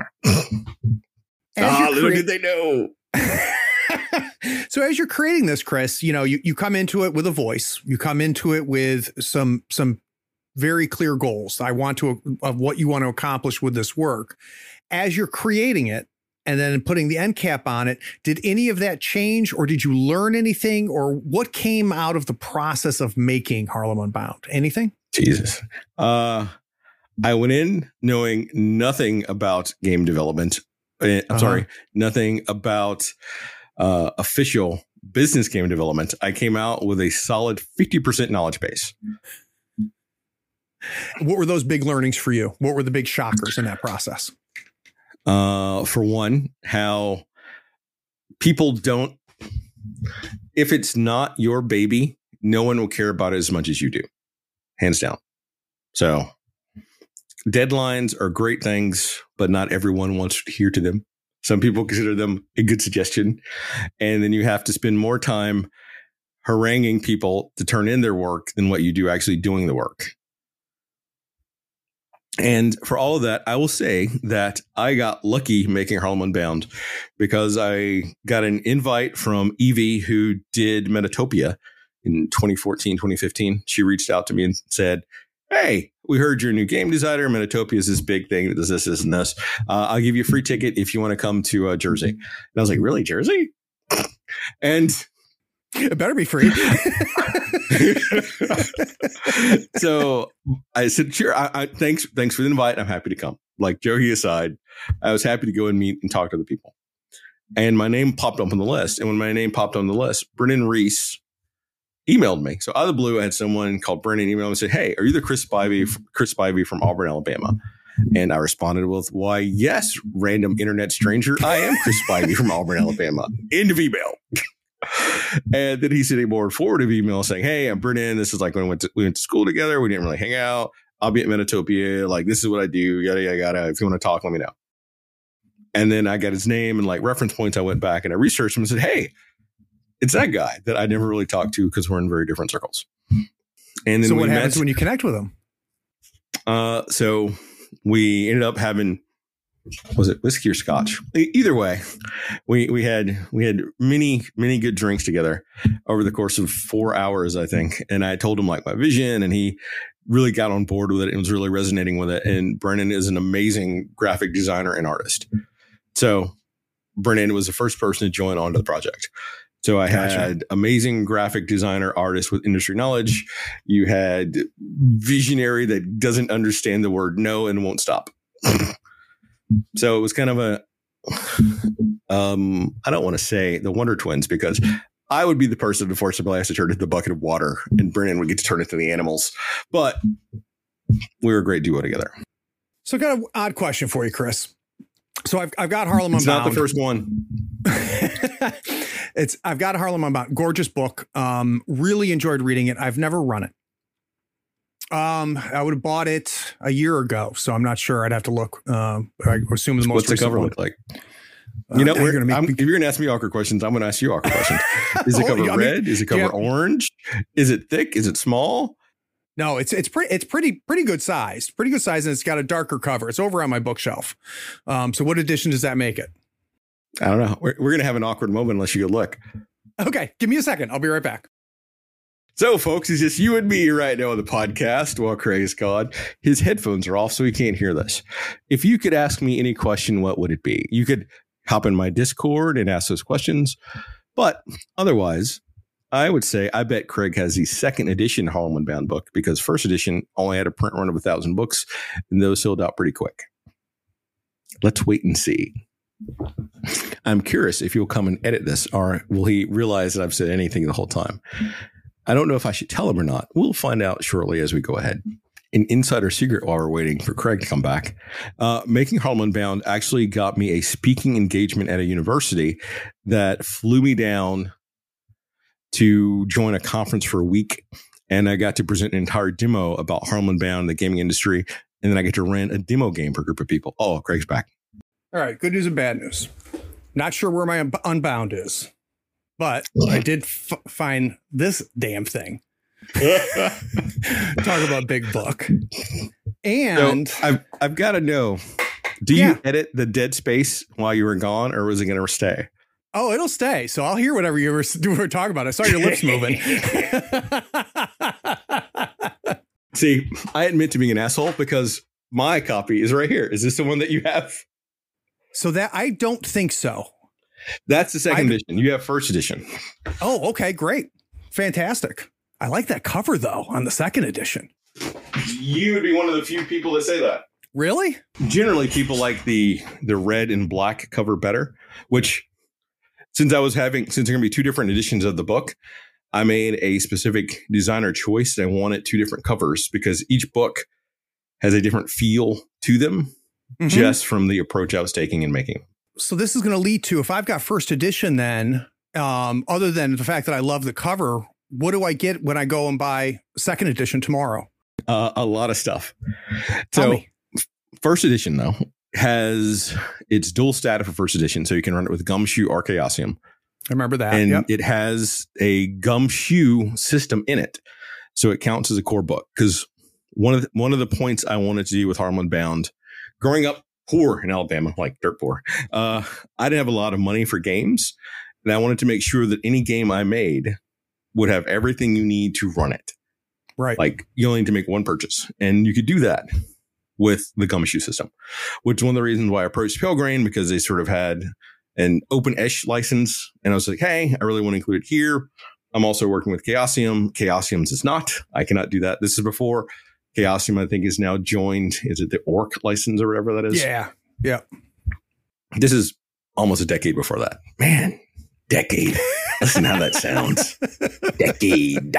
Little did they know. So as you're creating this, Chris, you come into it with a voice. You come into it with some very clear goals. Of what you want to accomplish with this work. As you're creating it and then putting the end cap on it, did any of that change, or did you learn anything, or what came out of the process of making Harlem Unbound? Anything? Jesus. I went in knowing nothing about game development. Nothing about official business game development. I came out with a solid 50% knowledge base. What were those big learnings for you? What were the big shockers in that process? For one, how people don't, if it's not your baby, no one will care about it as much as you do. Hands down. So deadlines are great things, but not everyone wants to adhere to them. Some people consider them a good suggestion. And then you have to spend more time haranguing people to turn in their work than what you do actually doing the work. And for all of that, I will say that I got lucky making Harlem Unbound, because I got an invite from Evie, who did Metatopia in 2014, 2015. She reached out to me and said, hey, we heard you're a new game designer. Metatopia is this big thing that does this, and this. I'll give you a free ticket if you want to come to Jersey. And I was like, really, Jersey? And it better be free. So I said, sure. Thanks for the invite. I'm happy to come. Jokey aside, I was happy to go and meet and talk to the people. And my name popped up on the list. And when my name popped on the list, Brennan Reese emailed me. So out of the blue, I had someone called Brennan email me and said, hey, are you the Chris Spivey from Auburn, Alabama? And I responded with, why, yes, random internet stranger. I am Chris Spivey from Auburn, Alabama. End of email. And then he sent a more forwarded email saying, hey, I'm Brennan. This is when we went to school together. We didn't really hang out. I'll be at Metatopia. This is what I do. Yada, yada, yada. If you want to talk, let me know. And then I got his name and reference points. I went back and I researched him and said, hey, it's that guy that I never really talked to because we're in very different circles. And then so what happens when you connect with him? So we ended up having, was it whiskey or scotch? Either way, we had many good drinks together over the course of 4 hours, I think. And I told him my vision, and he really got on board with it and was really resonating with it. And Brennan is an amazing graphic designer and artist. So Brennan was the first person to join onto the project. So I had amazing graphic designer artist with industry knowledge. You had visionary that doesn't understand the word no and won't stop. So it was kind of a, I don't want to say the Wonder Twins, because I would be the person before somebody has to turn into the bucket of water and Brennan would get to turn into the animals. But we were a great duo together. So I got an odd question for you, Chris. So I've got Harlem Unbound. It's not the first one. I've got Harlem Unbound. Gorgeous book. Really enjoyed reading it. I've never run it. I would have bought it a year ago, so I'm not sure. I'd have to look. I assume the most. What's the cover look like? You know, if you're going to ask me awkward questions, I'm going to ask you awkward questions. Is it cover red? Is it cover orange? Is it thick? Is it small? No, it's pretty good size. Pretty good size, and it's got a darker cover. It's over on my bookshelf. So what edition does that make it? I don't know. We're going to have an awkward moment unless you go look. Okay, give me a second. I'll be right back. So, folks, it's just you and me right now on the podcast while Craig is gone. His headphones are off, so he can't hear this. If you could ask me any question, what would it be? You could hop in my Discord and ask those questions. But otherwise, I would say I bet Craig has the second edition Harlem Unbound book, because first edition only had a print run of 1,000 books, and those sold out pretty quick. Let's wait and see. I'm curious if you'll come and edit this, or will he realize that I've said anything the whole time? I don't know if I should tell him or not. We'll find out shortly as we go ahead. An insider secret while we're waiting for Craig to come back. Making Harlem Unbound actually got me a speaking engagement at a university that flew me down to join a conference for a week. And I got to present an entire demo about Harlem Unbound, the gaming industry. And then I get to run a demo game for a group of people. Oh, Craig's back. All right. Good news and bad news. Not sure where my Unbound is, but I did find this damn thing. Talk about big book. And so I've got to know, do you edit the dead space while you were gone, or was it going to stay? Oh, it'll stay. So I'll hear whatever you were talking about. I saw your lips moving. See, I admit to being an asshole because my copy is right here. Is this the one that you have? So that I don't think so. That's the second edition. You have first edition. Oh, okay. Great. Fantastic. I like that cover, though, on the second edition. You would be one of the few people that say that. Really? Generally, people like the red and black cover better, which since there are going to be two different editions of the book, I made a specific designer choice. I wanted two different covers because each book has a different feel to them just from the approach I was taking in making. So this is going to lead to, if I've got first edition, then other than the fact that I love the cover, what do I get when I go and buy second edition tomorrow? A lot of stuff. So first edition, though, has its dual status for first edition. So you can run it with Gumshoe or Chaosium. I remember that. And it has a Gumshoe system in it. So it counts as a core book. Because one of the points I wanted to do with Harlem Unbound, growing up poor in Alabama, like dirt poor, I didn't have a lot of money for games. And I wanted to make sure that any game I made would have everything you need to run it. Right. Like you only need to make one purchase. And you could do that with the Gumshoe system, which is one of the reasons why I approached Pelgrane, because they sort of had an OpenEsh license. And I was like, hey, I really want to include it here. I'm also working with Chaosium. Chaosium's is not. I cannot do that. This is before Chaosium, I think, is now joined. Is it the Orc license or whatever that is? Yeah. Yeah. This is almost a decade before that. Man, decade. Listen how that sounds. Decade.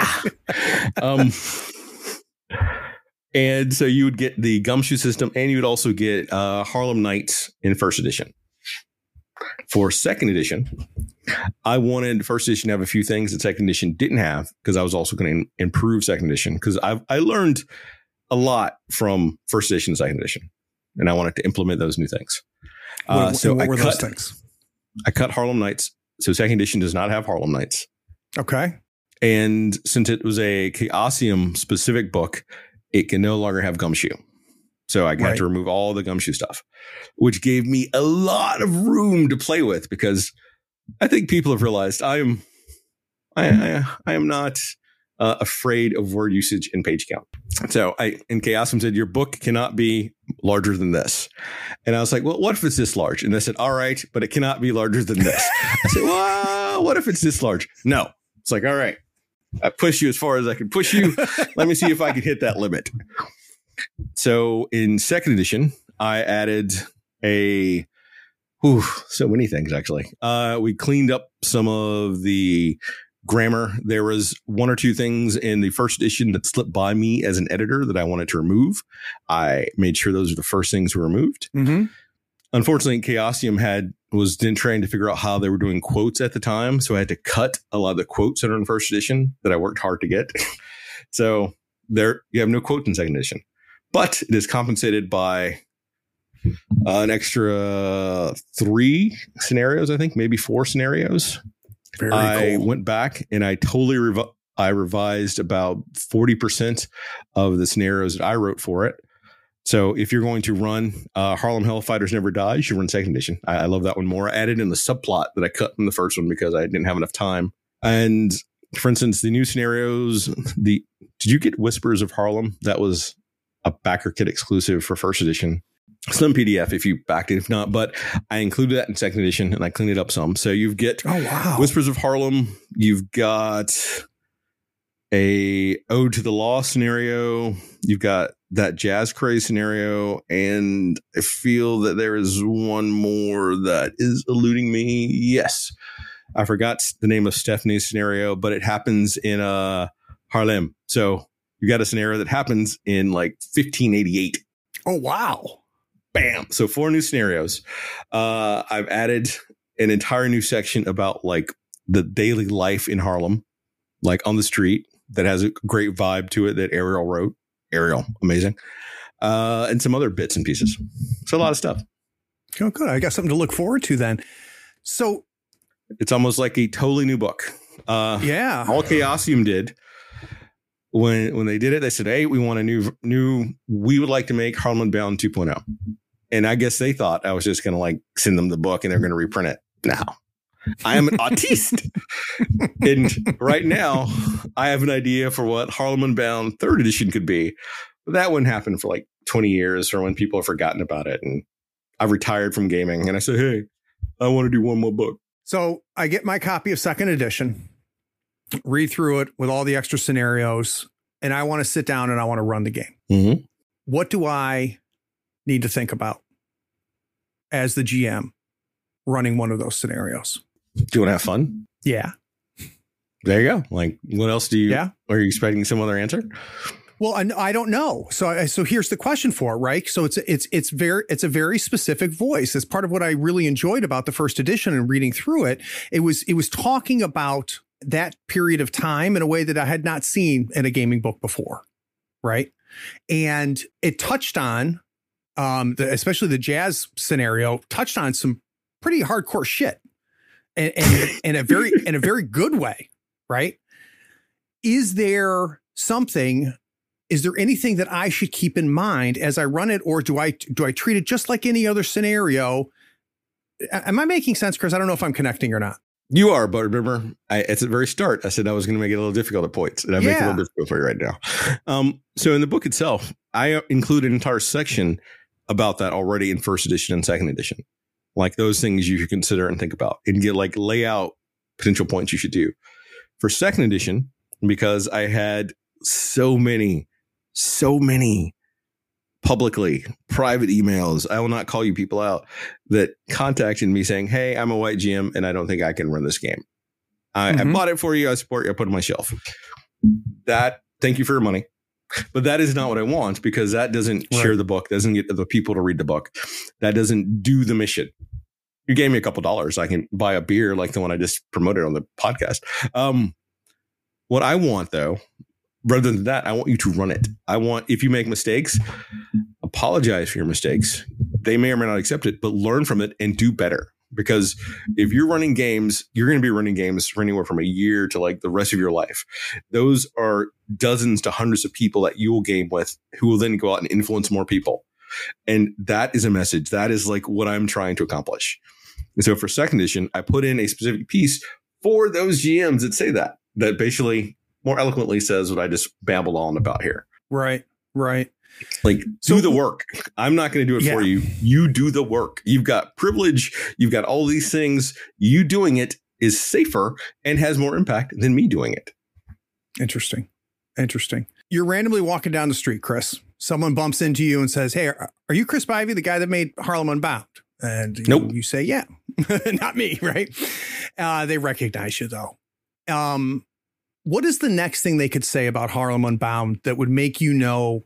And so you would get the Gumshoe system, and you would also get Harlem Nights in first edition. For second edition, I wanted first edition to have a few things that second edition didn't have, because I was also going to improve second edition, because I learned a lot from first edition to second edition, and I wanted to implement those new things. What were those things? I cut Harlem Nights. So second edition does not have Harlem Nights. Okay. And since it was a Chaosium specific book, it can no longer have Gumshoe. So I got to remove all the Gumshoe stuff, which gave me a lot of room to play with, because I think people have realized I am not afraid of word usage and page count. So and Chaosium said, your book cannot be larger than this. And I was like, well, what if it's this large? And they said, all right, but it cannot be larger than this. I said, well, what if it's this large? No. It's like, all right, I pushed you as far as I could push you. Let me see if I can hit that limit. So in second edition, I added so many things, actually. We cleaned up some of the grammar. There was one or two things in the first edition that slipped by me as an editor that I wanted to remove. I made sure those are the first things were removed. Mm-hmm. Unfortunately, Chaosium didn't trying to figure out how they were doing quotes at the time. So I had to cut a lot of the quotes that are in first edition that I worked hard to get. So there you have no quotes in second edition, but it is compensated by an extra 3 scenarios, I think, maybe 4 scenarios. Very cool. Went back and I totally revised about 40% of the scenarios that I wrote for it. So if you're going to run Harlem Hellfighters Never Die, you should run second edition. I love that one more. I added in the subplot that I cut from the first one because I didn't have enough time. And for instance, the new scenarios, did you get Whispers of Harlem? That was a backer kit exclusive for first edition. Some PDF if you backed it, if not, but I included that in second edition and I cleaned it up some. So you get Whispers of Harlem. You've got a Ode to the Law scenario. You've got that Jazz Craze scenario. And I feel that there is one more that is eluding me. Yes. I forgot the name of Stephanie's scenario, but it happens in Harlem. So you got a scenario that happens in like 1588. Oh, wow. Bam. So 4 new scenarios. I've added an entire new section about like the daily life in Harlem, like on the street, that has a great vibe to it that Ariel wrote. Ariel, amazing. And some other bits and pieces. So a lot of stuff. Oh, good. I got something to look forward to then. So it's almost like a totally new book. Yeah. All Chaosium did when they did it, they said, hey, we want a we would like to make Harlem Unbound 2.0. And I guess they thought I was just going to like send them the book and they're going to reprint it. No, I am an autiste. And right now I have an idea for what Harlem Unbound 3rd edition could be. But that wouldn't happen for like 20 years or when people have forgotten about it. And I've retired from gaming and I say, hey, I want to do one more book. So I get my copy of second edition, read through it with all the extra scenarios, and I want to sit down and I want to run the game. Mm-hmm. What do I need to think about as the GM running one of those scenarios? Do you want to have fun? Yeah. There you go. Like, what else do you, are you expecting some other answer? Well, I don't know. So here's the question for it, right? So it's a very specific voice. It's part of what I really enjoyed about the first edition and reading through it. It was talking about that period of time in a way that I had not seen in a gaming book before, right? And it touched on, especially the jazz scenario, touched on some pretty hardcore shit, and in a very good way, right? Is there anything that I should keep in mind as I run it, or do I treat it just like any other scenario? Am I making sense, Chris? I don't know if I'm connecting or not. You are, but remember, at the very start, I said I was going to make it a little difficult at points, and I make it a little difficult for you right now. So in the book itself, I include an entire section about that already in first edition and second edition, like those things you should consider and think about, and lay out potential points you should do. For second edition, because I had so many publicly private emails, I will not call you people out, that contacted me saying, hey, I'm a white GM and I don't think I can run this game. I bought it for you. I support you. I put it on my shelf. Thank you for your money. But that is not what I want, because that doesn't share the book, doesn't get the people to read the book. That doesn't do the mission. You gave me a couple dollars, I can buy a beer like the one I just promoted on the podcast. What I want, though, rather than that, I want you to run it. I want, if you make mistakes, apologize for your mistakes. They may or may not accept it, but learn from it and do better. Because if you're running games, you're going to be running games for anywhere from a year to like the rest of your life. Those are dozens to hundreds of people that you will game with, who will then go out and influence more people. And that is a message. That is like what I'm trying to accomplish. And so for second edition, I put in a specific piece for those GMs that say that basically, more eloquently says what I just babbled on about here. Right. Like, do the work. I'm not going to do it for you. You do the work. You've got privilege. You've got all these things. You doing it is safer and has more impact than me doing it. Interesting. You're randomly walking down the street, Chris. Someone bumps into you and says, "Hey, are you Chris Spivey, the guy that made Harlem Unbound?" And nope. You say, "Yeah." Not me, right? They recognize you, though. What is the next thing they could say about Harlem Unbound that would make you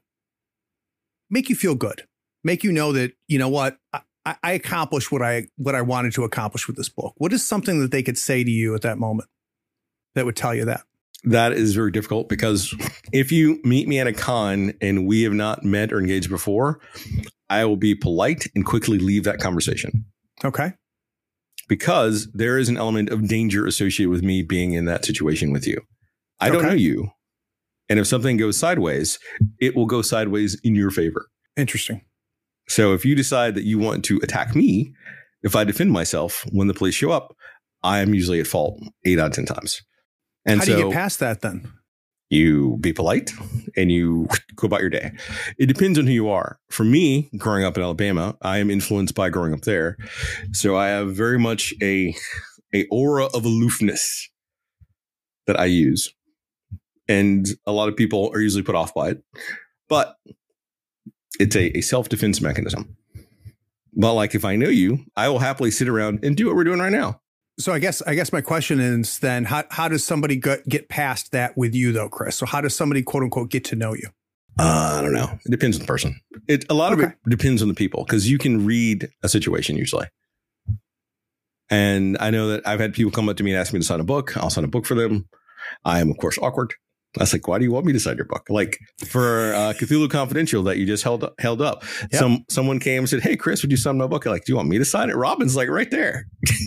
feel good? Make you know that, you know what, I accomplished what I wanted to accomplish with this book. What is something that they could say to you at that moment that would tell you that? That is very difficult, because if you meet me at a con and we have not met or engaged before, I will be polite and quickly leave that conversation. Okay. Because there is an element of danger associated with me being in that situation with you. I don't know you. And if something goes sideways, it will go sideways in your favor. Interesting. So if you decide that you want to attack me, if I defend myself when the police show up, I am usually at fault 8 out of 10 times. And how do you get past that then? You be polite and you go about your day. It depends on who you are. For me, growing up in Alabama, I am influenced by growing up there. So I have very much a aura of aloofness that I use. And a lot of people are usually put off by it. But it's a self-defense mechanism. But like, if I know you, I will happily sit around and do what we're doing right now. So I guess my question is then, how does somebody get past that with you though, Chris? So how does somebody, quote unquote, get to know you? I don't know. It depends on the person. A lot of it depends on the people, because you can read a situation usually. And I know that I've had people come up to me and ask me to sign a book. I'll sign a book for them. I am, of course, awkward. I was like, why do you want me to sign your book? Like for Cthulhu Confidential that you just held up. Yep. Someone came and said, "Hey, Chris, would you sign my book?" I'm like, "Do you want me to sign it?" Robin's like right there.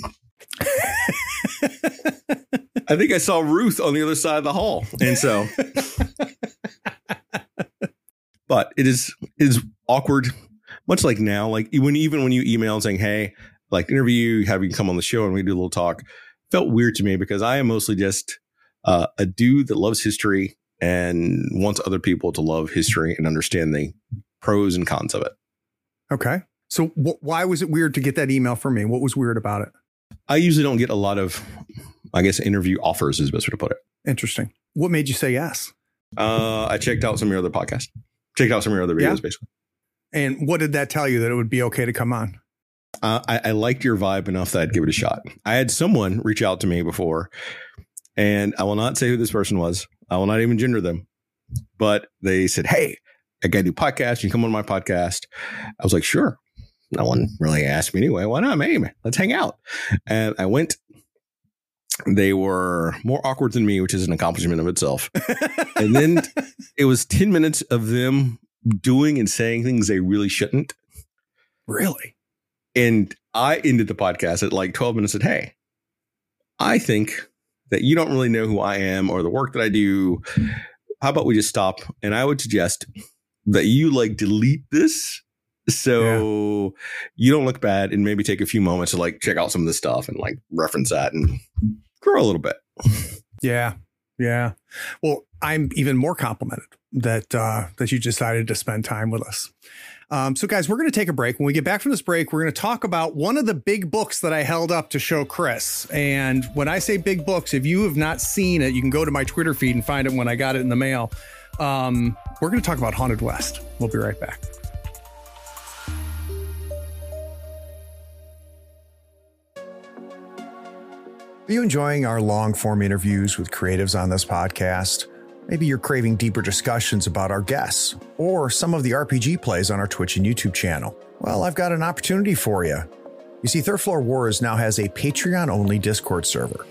I think I saw Ruth on the other side of the hall. And so, but it is awkward, much like now, like even when you email saying, "Hey, like interview, have you come on the show and we do a little talk," felt weird to me, because I am mostly just a dude that loves history and wants other people to love history and understand the pros and cons of it. Okay. So why was it weird to get that email from me? What was weird about it? I usually don't get a lot of, I guess, interview offers is the best way to put it. Interesting. What made you say yes? I checked out some of your other podcasts, checked out some of your other videos, basically. And what did that tell you, that it would be okay to come on? I liked your vibe enough that I'd give it a shot. I had someone reach out to me before, and I will not say who this person was. I will not even gender them, but they said, "Hey, I got a new podcast. You can come on my podcast." I was like, "Sure." No one really asked me anyway. Why not? Hey, let's hang out. And I went. They were more awkward than me, which is an accomplishment of itself. And then it was 10 minutes of them doing and saying things they really shouldn't. Really? And I ended the podcast at like 12 minutes and said, "Hey, I think that you don't really know who I am or the work that I do. How about we just stop? And I would suggest that you like delete this so you don't look bad, and maybe take a few moments to like check out some of this stuff and like reference that and grow a little bit." Yeah. Yeah. Well, I'm even more complimented that you decided to spend time with us. So guys, we're going to take a break. When we get back from this break, we're going to talk about one of the big books that I held up to show Chris. And when I say big books, if you have not seen it, you can go to my Twitter feed and find it when I got it in the mail. We're going to talk about Haunted West. We'll be right back. Are you enjoying our long-form interviews with creatives on this podcast? Maybe you're craving deeper discussions about our guests or some of the RPG plays on our Twitch and YouTube channel. Well, I've got an opportunity for you. You see, Third Floor Wars now has a Patreon-only Discord server.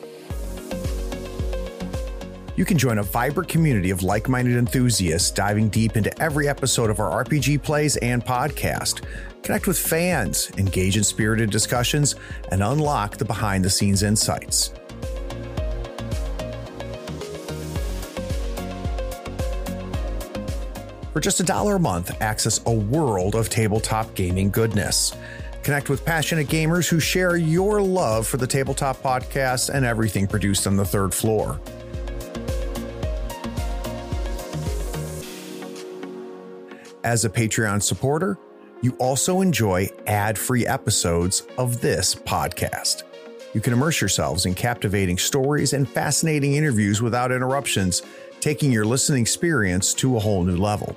You can join a vibrant community of like-minded enthusiasts diving deep into every episode of our RPG plays and podcast. Connect with fans, engage in spirited discussions, and unlock the behind-the-scenes insights. For just $1 a month, access a world of tabletop gaming goodness. Connect with passionate gamers who share your love for the Tabletop Podcast and everything produced on the Third Floor. As a Patreon supporter, you also enjoy ad-free episodes of this podcast. You can immerse yourselves in captivating stories and fascinating interviews without interruptions, taking your listening experience to a whole new level.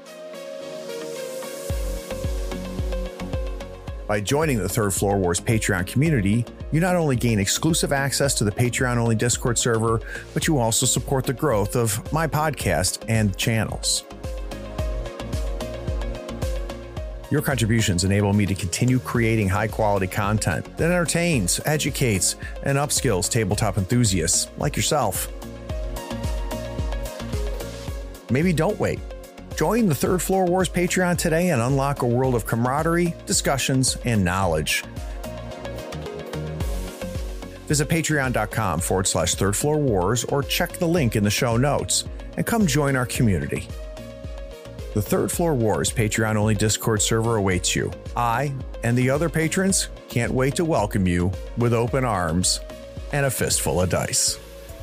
By joining the Third Floor Wars Patreon community, you not only gain exclusive access to the Patreon-only Discord server, but you also support the growth of my podcast and channels. Your contributions enable me to continue creating high-quality content that entertains, educates, and upskills tabletop enthusiasts like yourself. Maybe don't wait. Join the Third Floor Wars Patreon today and unlock a world of camaraderie, discussions, and knowledge. Visit patreon.com/Third Floor Wars or check the link in the show notes and come join our community. The Third Floor Wars Patreon-only Discord server awaits you. I and the other patrons can't wait to welcome you with open arms and a fistful of dice.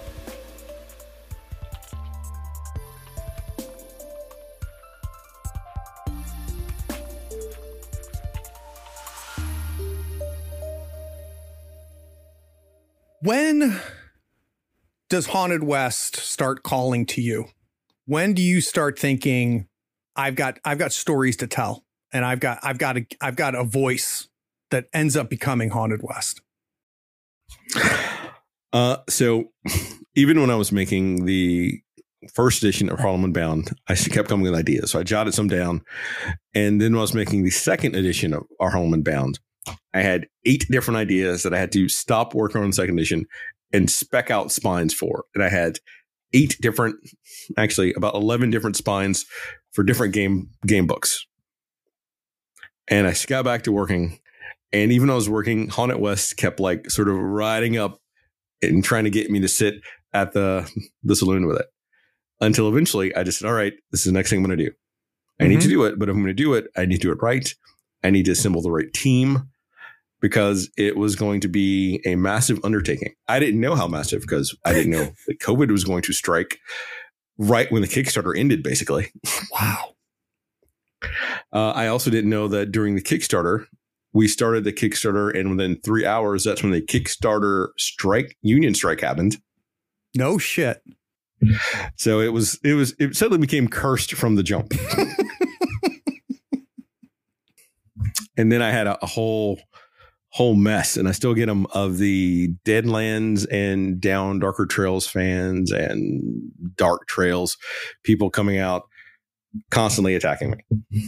When does Haunted West start calling to you? When do you start thinking, I've got stories to tell, and I've got a voice that ends up becoming Haunted West? So even when I was making the first edition of Harlem Unbound, I kept coming with ideas. So I jotted some down. And then when I was making the second edition of our Harlem Unbound, I had 8 different ideas that I had to stop working on the second edition and spec out spines for. And I had 8 different, actually about 11 different spines for different game books. And I got back to working. And even though I was working, Haunted West kept like sort of riding up and trying to get me to sit at the saloon with it. Until eventually I just said, all right, this is the next thing I'm going to do. I need to do it. But if I'm going to do it, I need to do it right. I need to assemble the right team, because it was going to be a massive undertaking. I didn't know how massive, because I didn't know that COVID was going to strike right when the Kickstarter ended, basically. Wow. I also didn't know that during the Kickstarter, we started the Kickstarter, and within 3 hours, that's when the Kickstarter union strike happened. No shit. So it suddenly became cursed from the jump. And then I had a whole mess, and I still get them, of the Deadlands and Down Darker Trails fans and Dark Trails people coming out constantly attacking me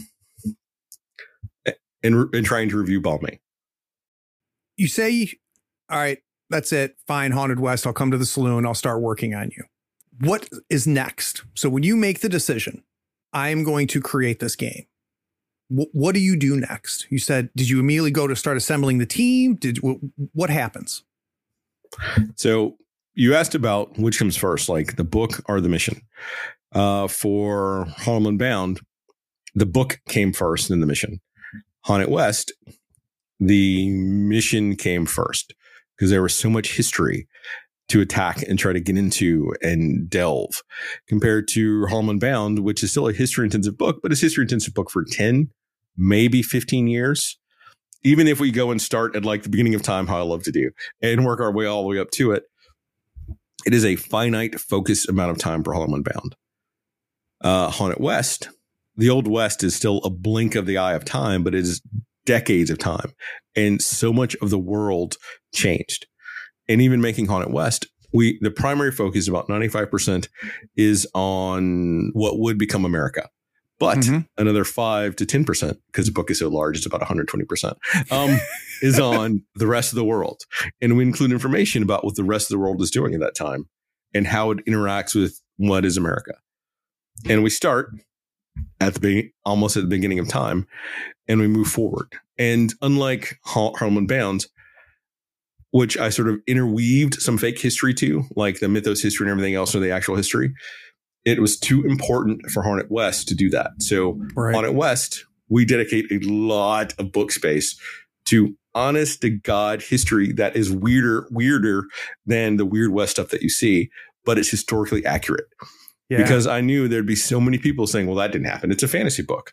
and trying to review bomb me. You say, all right, that's it. Fine, Haunted West. I'll come to the saloon. I'll start working on you. What is next? So when you make the decision, I am going to create this game, what do you do next? You said, did you immediately go to start assembling the team? What happens? So you asked about which comes first, like the book or the mission. For Harlem Unbound, the book came first, then the mission. Haunted West, the mission came first, because there was so much history to attack and try to get into and delve, compared to Harlem Unbound, which is still a history-intensive book, but it's a history-intensive book for 10, maybe 15 years. Even if we go and start at like the beginning of time, how I love to do, and work our way all the way up to it, it is a finite, focused amount of time for Harlem Unbound. Haunted West, the Old West, is still a blink of the eye of time, but it is decades of time. And so much of the world changed. And even making Haunted West, the primary focus, about 95%, is on what would become America. But another 5 to 10%, because the book is so large, it's about 120%, is on the rest of the world. And we include information about what the rest of the world is doing at that time and how it interacts with what is America. And we start almost at the beginning of time, and we move forward. And unlike Harlem Unbound, which I sort of interweaved some fake history to, like the mythos history and everything else, or the actual history, it was too important for Haunted West to do that. So Haunted West, we dedicate a lot of book space to honest to God history that is weirder than the Weird West stuff that you see, but it's historically accurate. Yeah. Because I knew there'd be so many people saying, well, that didn't happen. It's a fantasy book.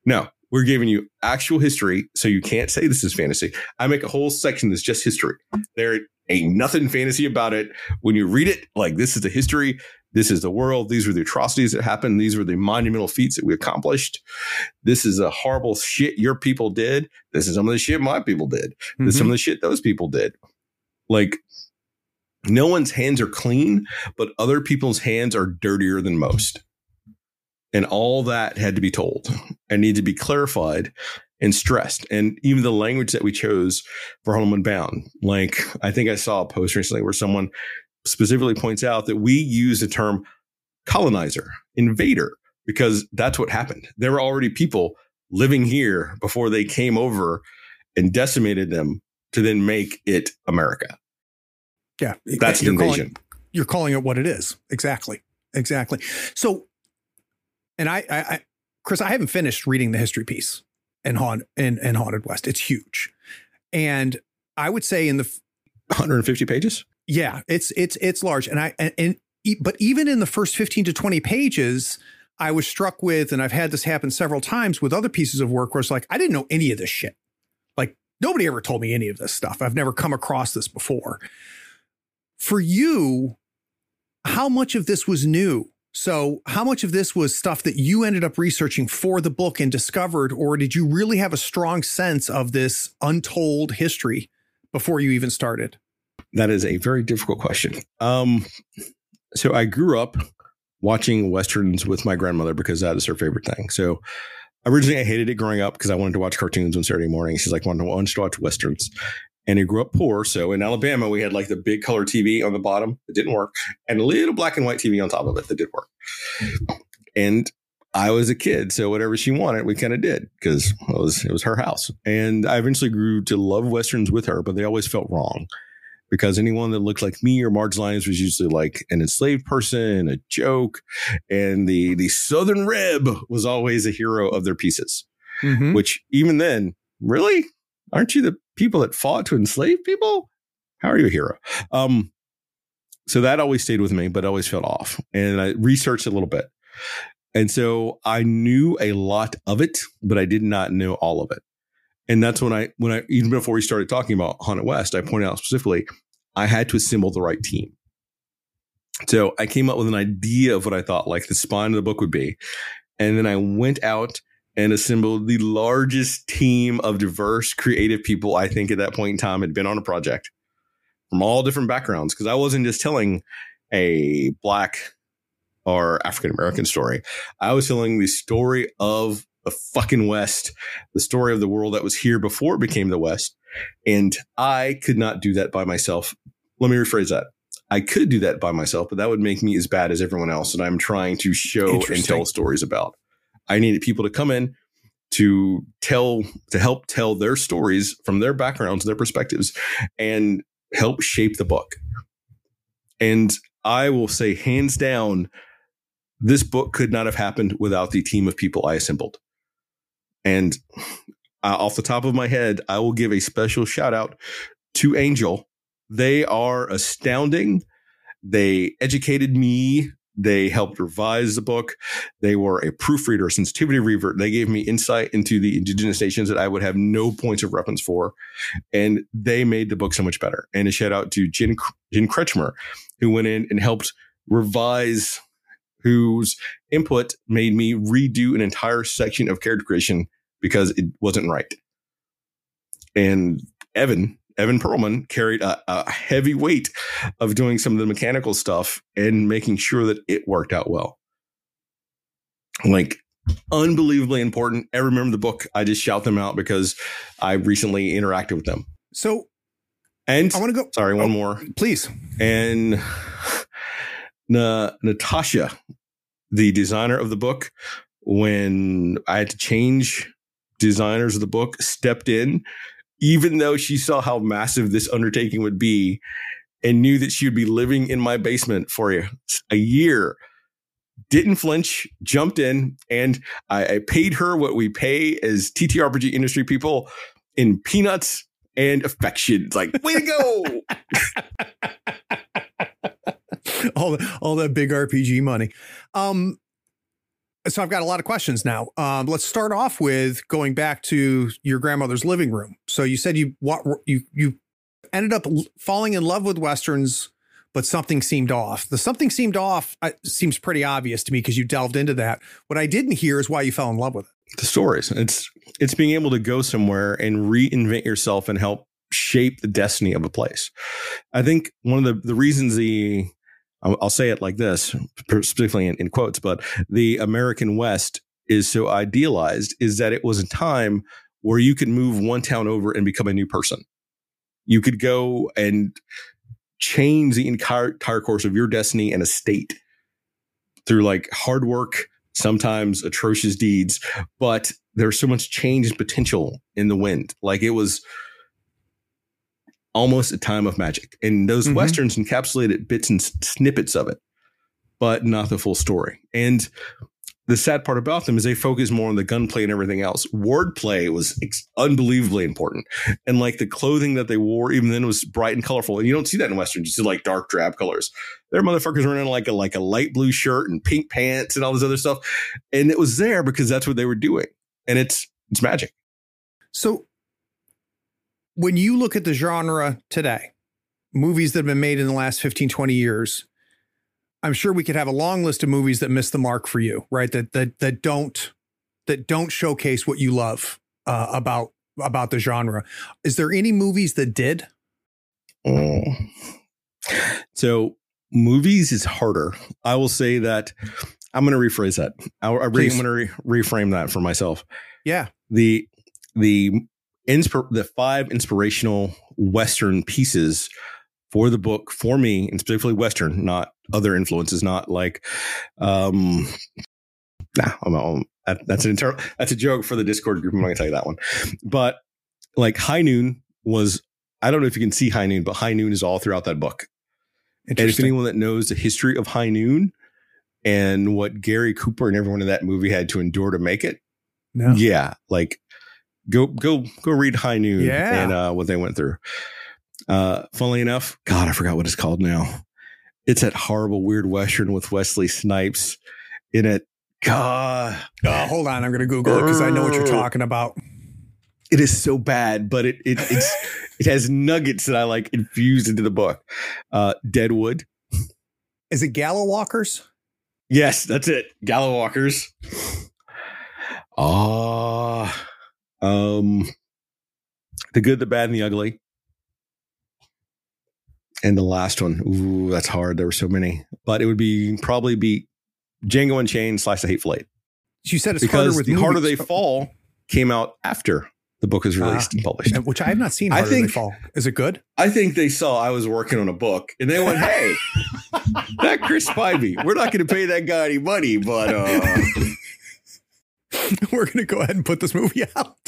No, we're giving you actual history, so you can't say this is fantasy. I make a whole section that's just history. There ain't nothing fantasy about it. When you read it, like, this is the history. This is the world. These were the atrocities that happened. These were the monumental feats that we accomplished. This is a horrible shit your people did. This is some of the shit my people did. This is some of the shit those people did. Like, no one's hands are clean, but other people's hands are dirtier than most. And all that had to be told and need to be clarified and stressed. And even the language that we chose for Harlem Unbound, like, I think I saw a post recently where someone specifically points out that we use the term colonizer, invader, because that's what happened. There were already people living here before they came over and decimated them to then make it America. Yeah. That's an invasion. You're calling it what it is. Exactly. So, and Chris, I haven't finished reading the history piece in Haunted West. It's huge. And I would say in the 150 pages. Yeah, it's large. But even in the first 15 to 20 pages, I was struck with, and I've had this happen several times with other pieces of work where it's like, I didn't know any of this shit. Like, nobody ever told me any of this stuff. I've never come across this before. For you, how much of this was new? So how much of this was stuff that you ended up researching for the book and discovered, or did you really have a strong sense of this untold history before you even started? That is a very difficult question. So I grew up watching Westerns with my grandmother because that is her favorite thing. So originally I hated it growing up because I wanted to watch cartoons on Saturday morning. She's like, wanted to watch Westerns. And I grew up poor. So in Alabama, we had like the big color TV on the bottom that didn't work and a little black and white TV on top of it that did work. And I was a kid, so whatever she wanted, we kind of did because it was her house. And I eventually grew to love Westerns with her, but they always felt wrong. Because anyone that looked like me or marginalized was usually like an enslaved person, a joke. And the Southern Reb was always a hero of their pieces, which even then, really? Aren't you the people that fought to enslave people? How are you a hero? So that always stayed with me, but always felt off. And I researched a little bit. And so I knew a lot of it, but I did not know all of it. And that's when I, even before we started talking about Haunted West, I pointed out specifically, I had to assemble the right team. So I came up with an idea of what I thought like the spine of the book would be. And then I went out and assembled the largest team of diverse, creative people I think at that point in time had been on a project from all different backgrounds. Because I wasn't just telling a Black or African-American story. I was telling the story of the fucking West, the story of the world that was here before it became the West. And I could not do that by myself. Let me rephrase that. I could do that by myself, but that would make me as bad as everyone else. And I'm trying to show and tell stories about. I needed people to come in to help tell their stories from their backgrounds, their perspectives, and help shape the book. And I will say hands down, this book could not have happened without the team of people I assembled. And off the top of my head, I will give a special shout out to Angel. They are astounding. They educated me. They helped revise the book. They were a proofreader, a sensitivity reader. They gave me insight into the indigenous nations that I would have no points of reference for. And they made the book so much better. And a shout out to Jen Kretschmer, who went in and helped revise, whose input made me redo an entire section of character creation because it wasn't right. And Evan Perlman carried a heavy weight of doing some of the mechanical stuff and making sure that it worked out well. Like, unbelievably important. I remember the book. I just shout them out because I recently interacted with them. So, and I want to go. Sorry, one more. Please. And Natasha, the designer of the book, when I had to change designers of the book, stepped in, even though she saw how massive this undertaking would be and knew that she would be living in my basement for a year, didn't flinch, jumped in, and I paid her what we pay as TTRPG industry people in peanuts and affection. It's like, way to go. all that big RPG money. So I've got a lot of questions now. Let's start off with going back to your grandmother's living room. So you said you ended up falling in love with Westerns, but something seemed off. The something seemed off seems pretty obvious to me because you delved into that. What I didn't hear is why you fell in love with it. The stories. It's being able to go somewhere and reinvent yourself and help shape the destiny of a place. I think one of the reasons I'll say it like this, specifically in quotes, but the American West is so idealized is that it was a time where you could move one town over and become a new person. You could go and change the entire course of your destiny and a state through like hard work, sometimes atrocious deeds, but there's so much change and potential in the wind. Like it was almost a time of magic. And those Westerns encapsulated bits and snippets of it, but not the full story. And the sad part about them is they focus more on the gunplay and everything else. Wordplay was unbelievably important. And like the clothing that they wore, even then, was bright and colorful. And you don't see that in Westerns. You see like dark drab colors. Their motherfuckers running like a light blue shirt and pink pants and all this other stuff. And it was there because that's what they were doing. And it's magic. So when you look at the genre today, movies that have been made in the last 15, 20 years, I'm sure we could have a long list of movies that miss the mark for you, right? That don't showcase what you love about the genre. Is there any movies that did? So movies is harder. I will say that I'm going to rephrase that. I'm going to reframe that for myself. Yeah. The 5 inspirational Western pieces for the book, for me, and specifically Western, not other influences, not like, that's a joke for the Discord group. I'm not gonna tell you that one, but like High Noon was, I don't know if you can see High Noon, but High Noon is all throughout that book. And if anyone that knows the history of High Noon and what Gary Cooper and everyone in that movie had to endure to make it, like go read High Noon and what they went through. Funnily enough, God, I forgot what it's called now. It's that horrible weird Western with Wesley Snipes in it. God, hold on, I'm going to Google it because I know what you're talking about. It is so bad, but it has nuggets that I like infused into the book. Deadwood. Is it Gallow Walkers? Yes, that's it. Gallow Walkers. The Good, the Bad, and the Ugly. And the last one, ooh, that's hard. There were so many, but it would probably be Django Unchained / The Hateful Eight. You said it's harder with The movies. Harder They Fall came out after the book was released and published. Which I have not seen. Harder They Fall. Is it good? I think they saw I was working on a book and they went, "Hey, that Chris Spivey, we're not going to pay that guy any money, but we're going to go ahead and put this movie out."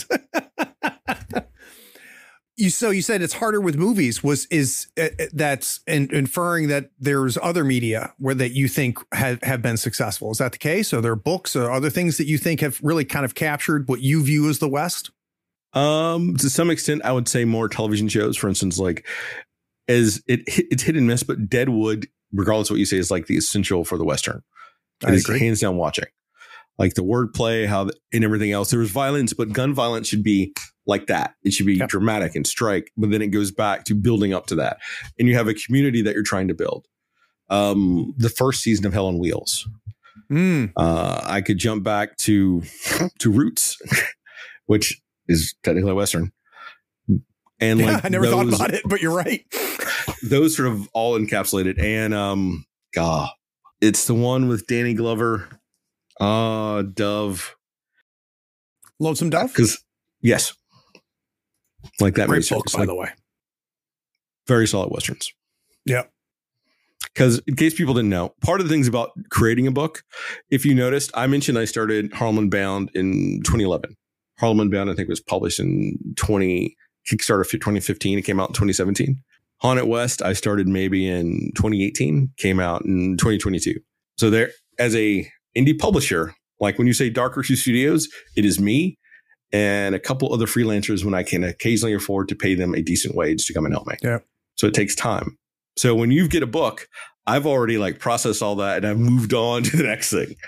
You said it's harder with movies. That's inferring that there's other media that you think have been successful. Is that the case? Are there books or other things that you think have really kind of captured what you view as the West? To some extent, I would say more television shows, for instance, like it's hit and miss, but Deadwood, regardless of what you say, is like the essential for the Western. It is hands down watching. Like the wordplay, and everything else. There was violence, but gun violence should be like that. It should be dramatic and strike, but then it goes back to building up to that. And you have a community that you're trying to build. The first season of Hell on Wheels. I could jump back to Roots, which is technically a Western. And I never thought about it, but you're right. Those sort of all encapsulated. And it's the one with Danny Glover. Dove. Lonesome Dove? Yes. Like that. Great book, by the way. Very solid Westerns. Yeah. Because in case people didn't know, part of the things about creating a book, if you noticed, I mentioned I started Harlem Unbound in 2011. Harlem Unbound, I think, was published in Kickstarter 2015. It came out in 2017. Haunted West, I started maybe in 2018, came out in 2022. So there, as a indie publisher, like when you say Dark Horse Studios, it is me and a couple other freelancers when I can occasionally afford to pay them a decent wage to come and help me. Yeah. So it takes time. So when you get a book, I've already like processed all that and I've moved on to the next thing.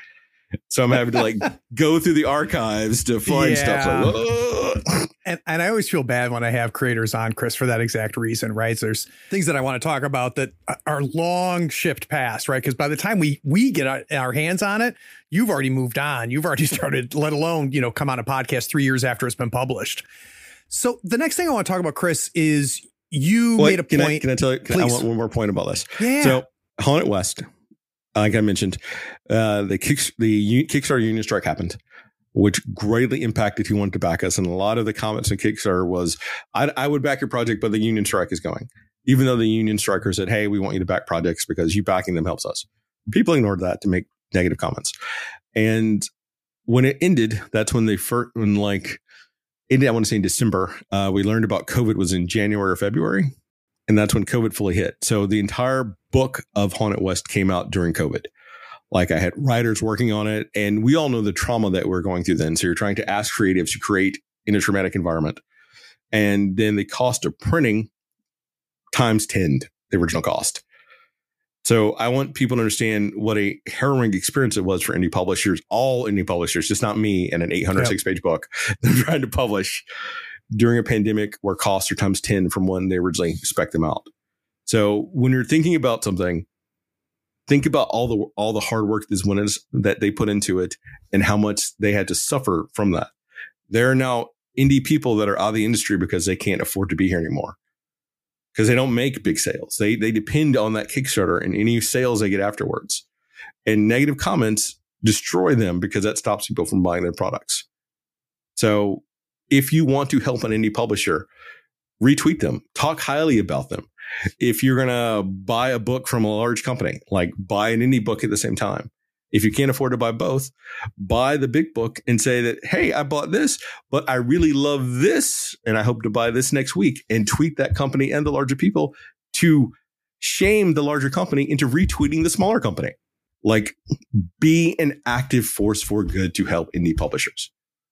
So I'm having to like go through the archives to find stuff. Like, whoa. And I always feel bad when I have creators on, Chris, for that exact reason, right? So there's things that I want to talk about that are long shift past, right? Because by the time we get our hands on it, you've already moved on. You've already started, let alone, come on a podcast 3 years after it's been published. So the next thing I want to talk about, Chris, is you made a point. Can I tell you? I want one more point about this. Yeah. So Haunted West, like I mentioned, the Kickstarter union strike happened, which greatly impacted who wanted to back us. And a lot of the comments on Kickstarter was, I would back your project, but the union strike is going. Even though the union striker said, hey, we want you to back projects because you backing them helps us. People ignored that to make negative comments. And when it ended, that's when ended, I want to say in December, we learned about COVID was in January or February. And that's when COVID fully hit. So the entire book of Haunted West came out during COVID. Like I had writers working on it, and we all know the trauma that we're going through then. So you're trying to ask creatives to create in a traumatic environment. And then the cost of printing times 10 the original cost. So I want people to understand what a harrowing experience it was for indie publishers, all indie publishers, just not me and an 806-page book they're trying to publish during a pandemic where costs are times 10 from when they originally spec'd them out. So when you're thinking about something, think about all the hard work that they put into it and how much they had to suffer from that. There are now indie people that are out of the industry because they can't afford to be here anymore because they don't make big sales. They depend on that Kickstarter and any sales they get afterwards. And negative comments destroy them because that stops people from buying their products. So if you want to help an indie publisher, retweet them, talk highly about them. If you're going to buy a book from a large company, like buy an indie book at the same time. If you can't afford to buy both, buy the big book and say that, hey, I bought this, but I really love this. And I hope to buy this next week, and tweet that company and the larger people to shame the larger company into retweeting the smaller company. Like, be an active force for good to help indie publishers.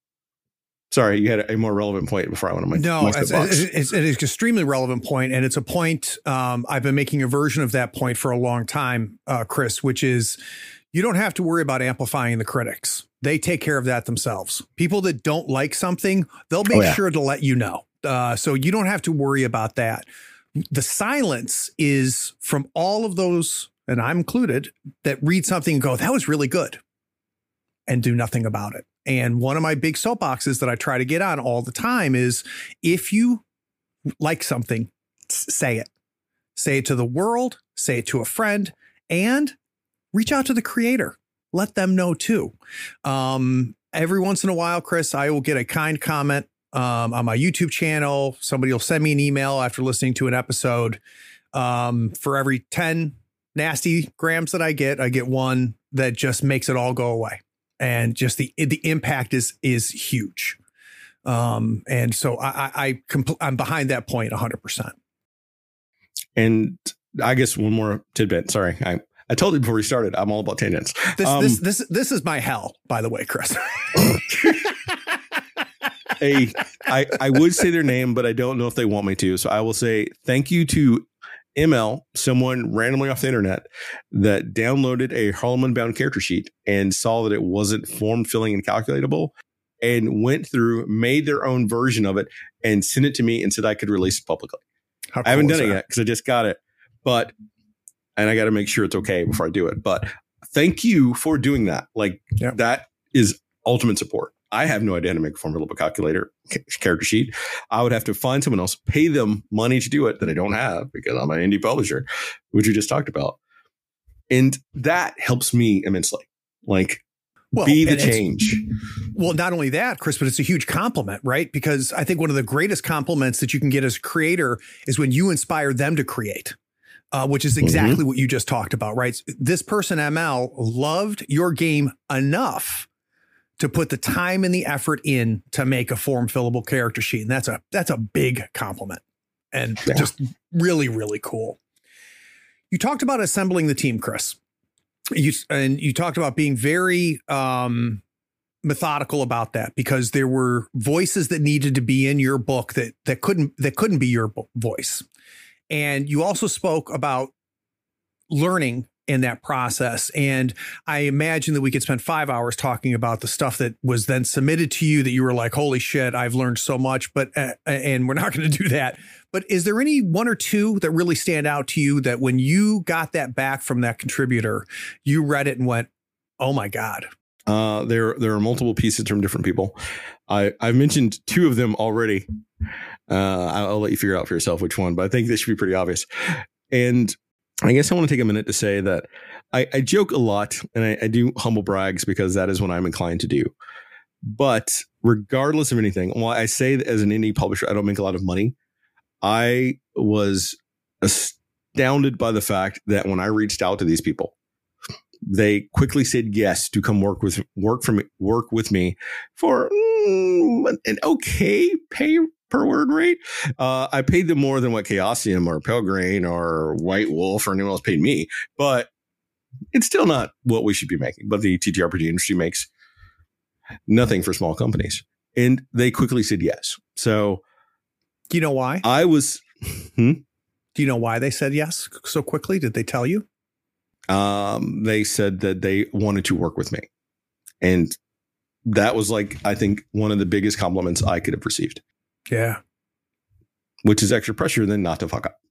Sorry, you had a more relevant point before I went on my No, it's an extremely relevant point, and it's a point I've been making a version of that point for a long time, Chris, which is you don't have to worry about amplifying the critics. They take care of that themselves. People that don't like something, they'll make sure to let you know. So you don't have to worry about that. The silence is from all of those, and I'm included, that read something and go, that was really good, and do nothing about it. And one of my big soapboxes that I try to get on all the time is if you like something, say it. Say it to the world, say it to a friend, and reach out to the creator. Let them know too. Every once in a while, Chris, I will get a kind comment on my YouTube channel. Somebody will send me an email after listening to an episode. For every 10 nasty grams that I get one that just makes it all go away. And just the impact is huge. And so I'm behind that point 100%. And I guess one more tidbit. Sorry. I told you before we started, I'm all about tangents. This is my hell, by the way, Chris. I would say their name, but I don't know if they want me to. So I will say thank you to ML, someone randomly off the internet that downloaded a Harleman bound character sheet and saw that it wasn't form filling and calculatable, and went through, made their own version of it and sent it to me and said I could release it publicly. Cool I haven't done it yet because I just got it, and I got to make sure it's okay before I do it. But thank you for doing that. That is ultimate support. I have no idea how to make a formidable calculator character sheet. I would have to find someone else, pay them money to do it that I don't have because I'm an indie publisher, which we just talked about. And that helps me immensely. Be the change. Well, not only that, Chris, but it's a huge compliment, right? Because I think one of the greatest compliments that you can get as a creator is when you inspire them to create. Which is exactly what you just talked about, right? This person, ML, loved your game enough to put the time and the effort in to make a form fillable character sheet. And that's a big compliment and just really, really cool. You talked about assembling the team, Chris. You talked about being very methodical about that because there were voices that needed to be in your book that couldn't be your voice. And you also spoke about learning in that process. And I imagine that we could spend 5 hours talking about the stuff that was then submitted to you that you were like, holy shit, I've learned so much, but, and we're not going to do that. But is there any one or two that really stand out to you that when you got that back from that contributor, you read it and went, oh my God? There are multiple pieces from different people. I've mentioned two of them already. I'll let you figure out for yourself which one, but I think this should be pretty obvious. And I guess I want to take a minute to say that I joke a lot, and I do humble brags because that is what I'm inclined to do. But regardless of anything, while I say that as an indie publisher, I don't make a lot of money, I was astounded by the fact that when I reached out to these people, they quickly said yes to come work with me for an okay pay per word rate. I paid them more than what Chaosium or Pelgrane or White Wolf or anyone else paid me, but it's still not what we should be making. But the TTRPG industry makes nothing for small companies, and they quickly said yes. So, do you know why? Do you know why they said yes so quickly? Did they tell you? They said that they wanted to work with me, and that was like, I think, one of the biggest compliments I could have received. Yeah. Which is extra pressure than not to fuck up.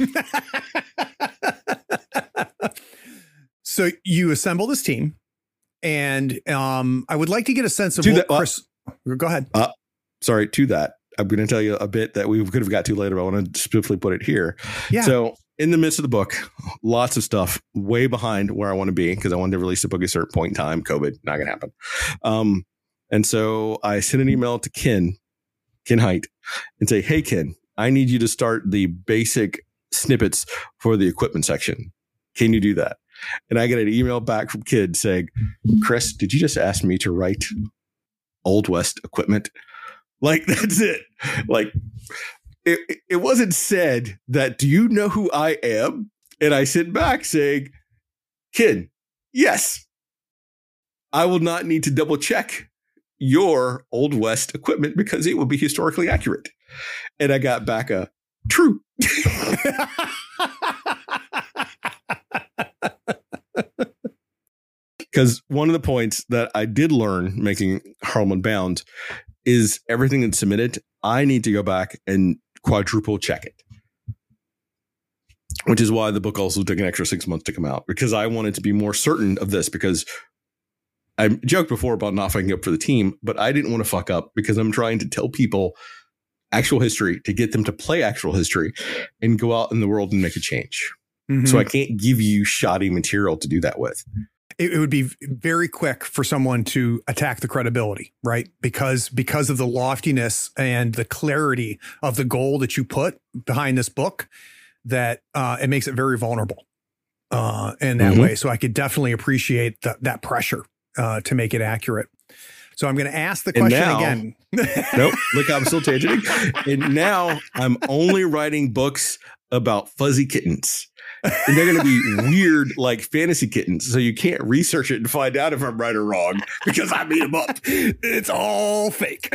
So you assemble this team, and I would like to get a sense of Chris. Go ahead. Sorry, to that, I'm going to tell you a bit that we could have got to later, but I want to specifically put it here. Yeah. So in the midst of the book, lots of stuff way behind where I want to be because I wanted to release the book at a certain point in time. COVID, not going to happen. And so I sent an email to Ken Hite, and say, hey, Ken, I need you to start the basic snippets for the equipment section. Can you do that? And I get an email back from Ken saying, Chris, did you just ask me to write Old West equipment? Like, that's it. Like, it wasn't said that, do you know who I am? And I sent back saying, Ken, yes, I will not need to double check your Old West equipment because it will be historically accurate. And I got back a true. Because one of the points that I did learn making Harleman Bound is everything that's submitted, I need to go back and quadruple check it. Which is why the book also took an extra 6 months to come out, because I wanted to be more certain of this, because I joked before about not fucking up for the team, but I didn't want to fuck up because I'm trying to tell people actual history to get them to play actual history and go out in the world and make a change. Mm-hmm. So I can't give you shoddy material to do that with. It would be very quick for someone to attack the credibility, right? Because of the loftiness and the clarity of the goal that you put behind this book, that it makes it very vulnerable in that way. So I could definitely appreciate that pressure to make it accurate. So I'm going to ask the question again. Nope. Look, I'm still tangenting. And now I'm only writing books about fuzzy kittens. And they're going to be weird, like fantasy kittens. So you can't research it and find out if I'm right or wrong because I made them up. It's all fake.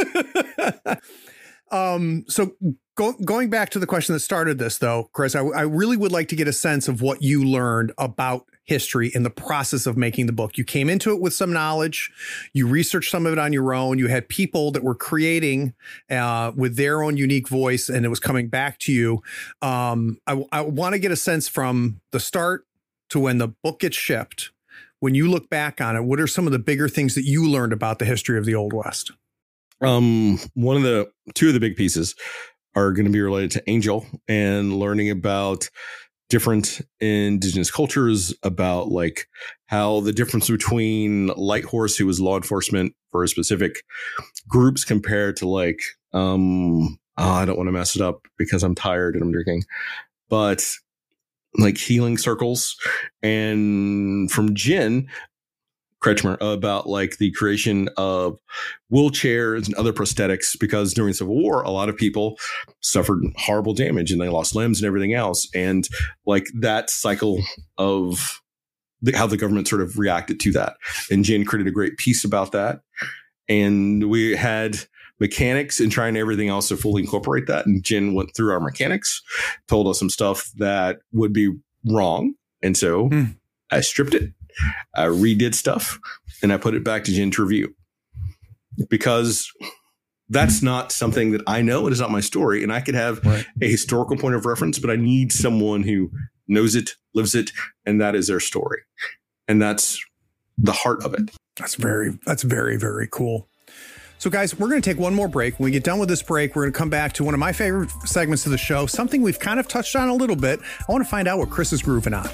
So going back to the question that started this, though, Chris, I really would like to get a sense of what you learned about history in the process of making the book. You came into it with some knowledge. You researched some of it on your own. You had people that were creating with their own unique voice, and it was coming back to you. I want to get a sense from the start to when the book gets shipped. When you look back on it, what are some of the bigger things that you learned about the history of the Old West? Two of the big pieces are going to be related to Angel and learning about different indigenous cultures, about like how the difference between Light Horse, who was law enforcement for specific groups, compared to like, I don't want to mess it up because I'm tired and I'm drinking, but like healing circles, and from Jen Kretschmer about like the creation of wheelchairs and other prosthetics, because during the Civil War, a lot of people suffered horrible damage and they lost limbs and everything else. And like that cycle of how the government sort of reacted to that. And Jen created a great piece about that. And we had mechanics and trying everything else to fully incorporate that. And Jen went through our mechanics, told us some stuff that would be wrong And so I stripped it, I redid stuff, and I put it back to Jen to review, because that's not something that I know. It is not my story. And I could have a historical point of reference, but I need someone who knows it, lives it, and that is their story. And that's the heart of it. That's very, very cool. So guys, we're going to take one more break. When we get done with this break, we're going to come back to one of my favorite segments of the show, something we've kind of touched on a little bit. I want to find out what Chris is grooving on.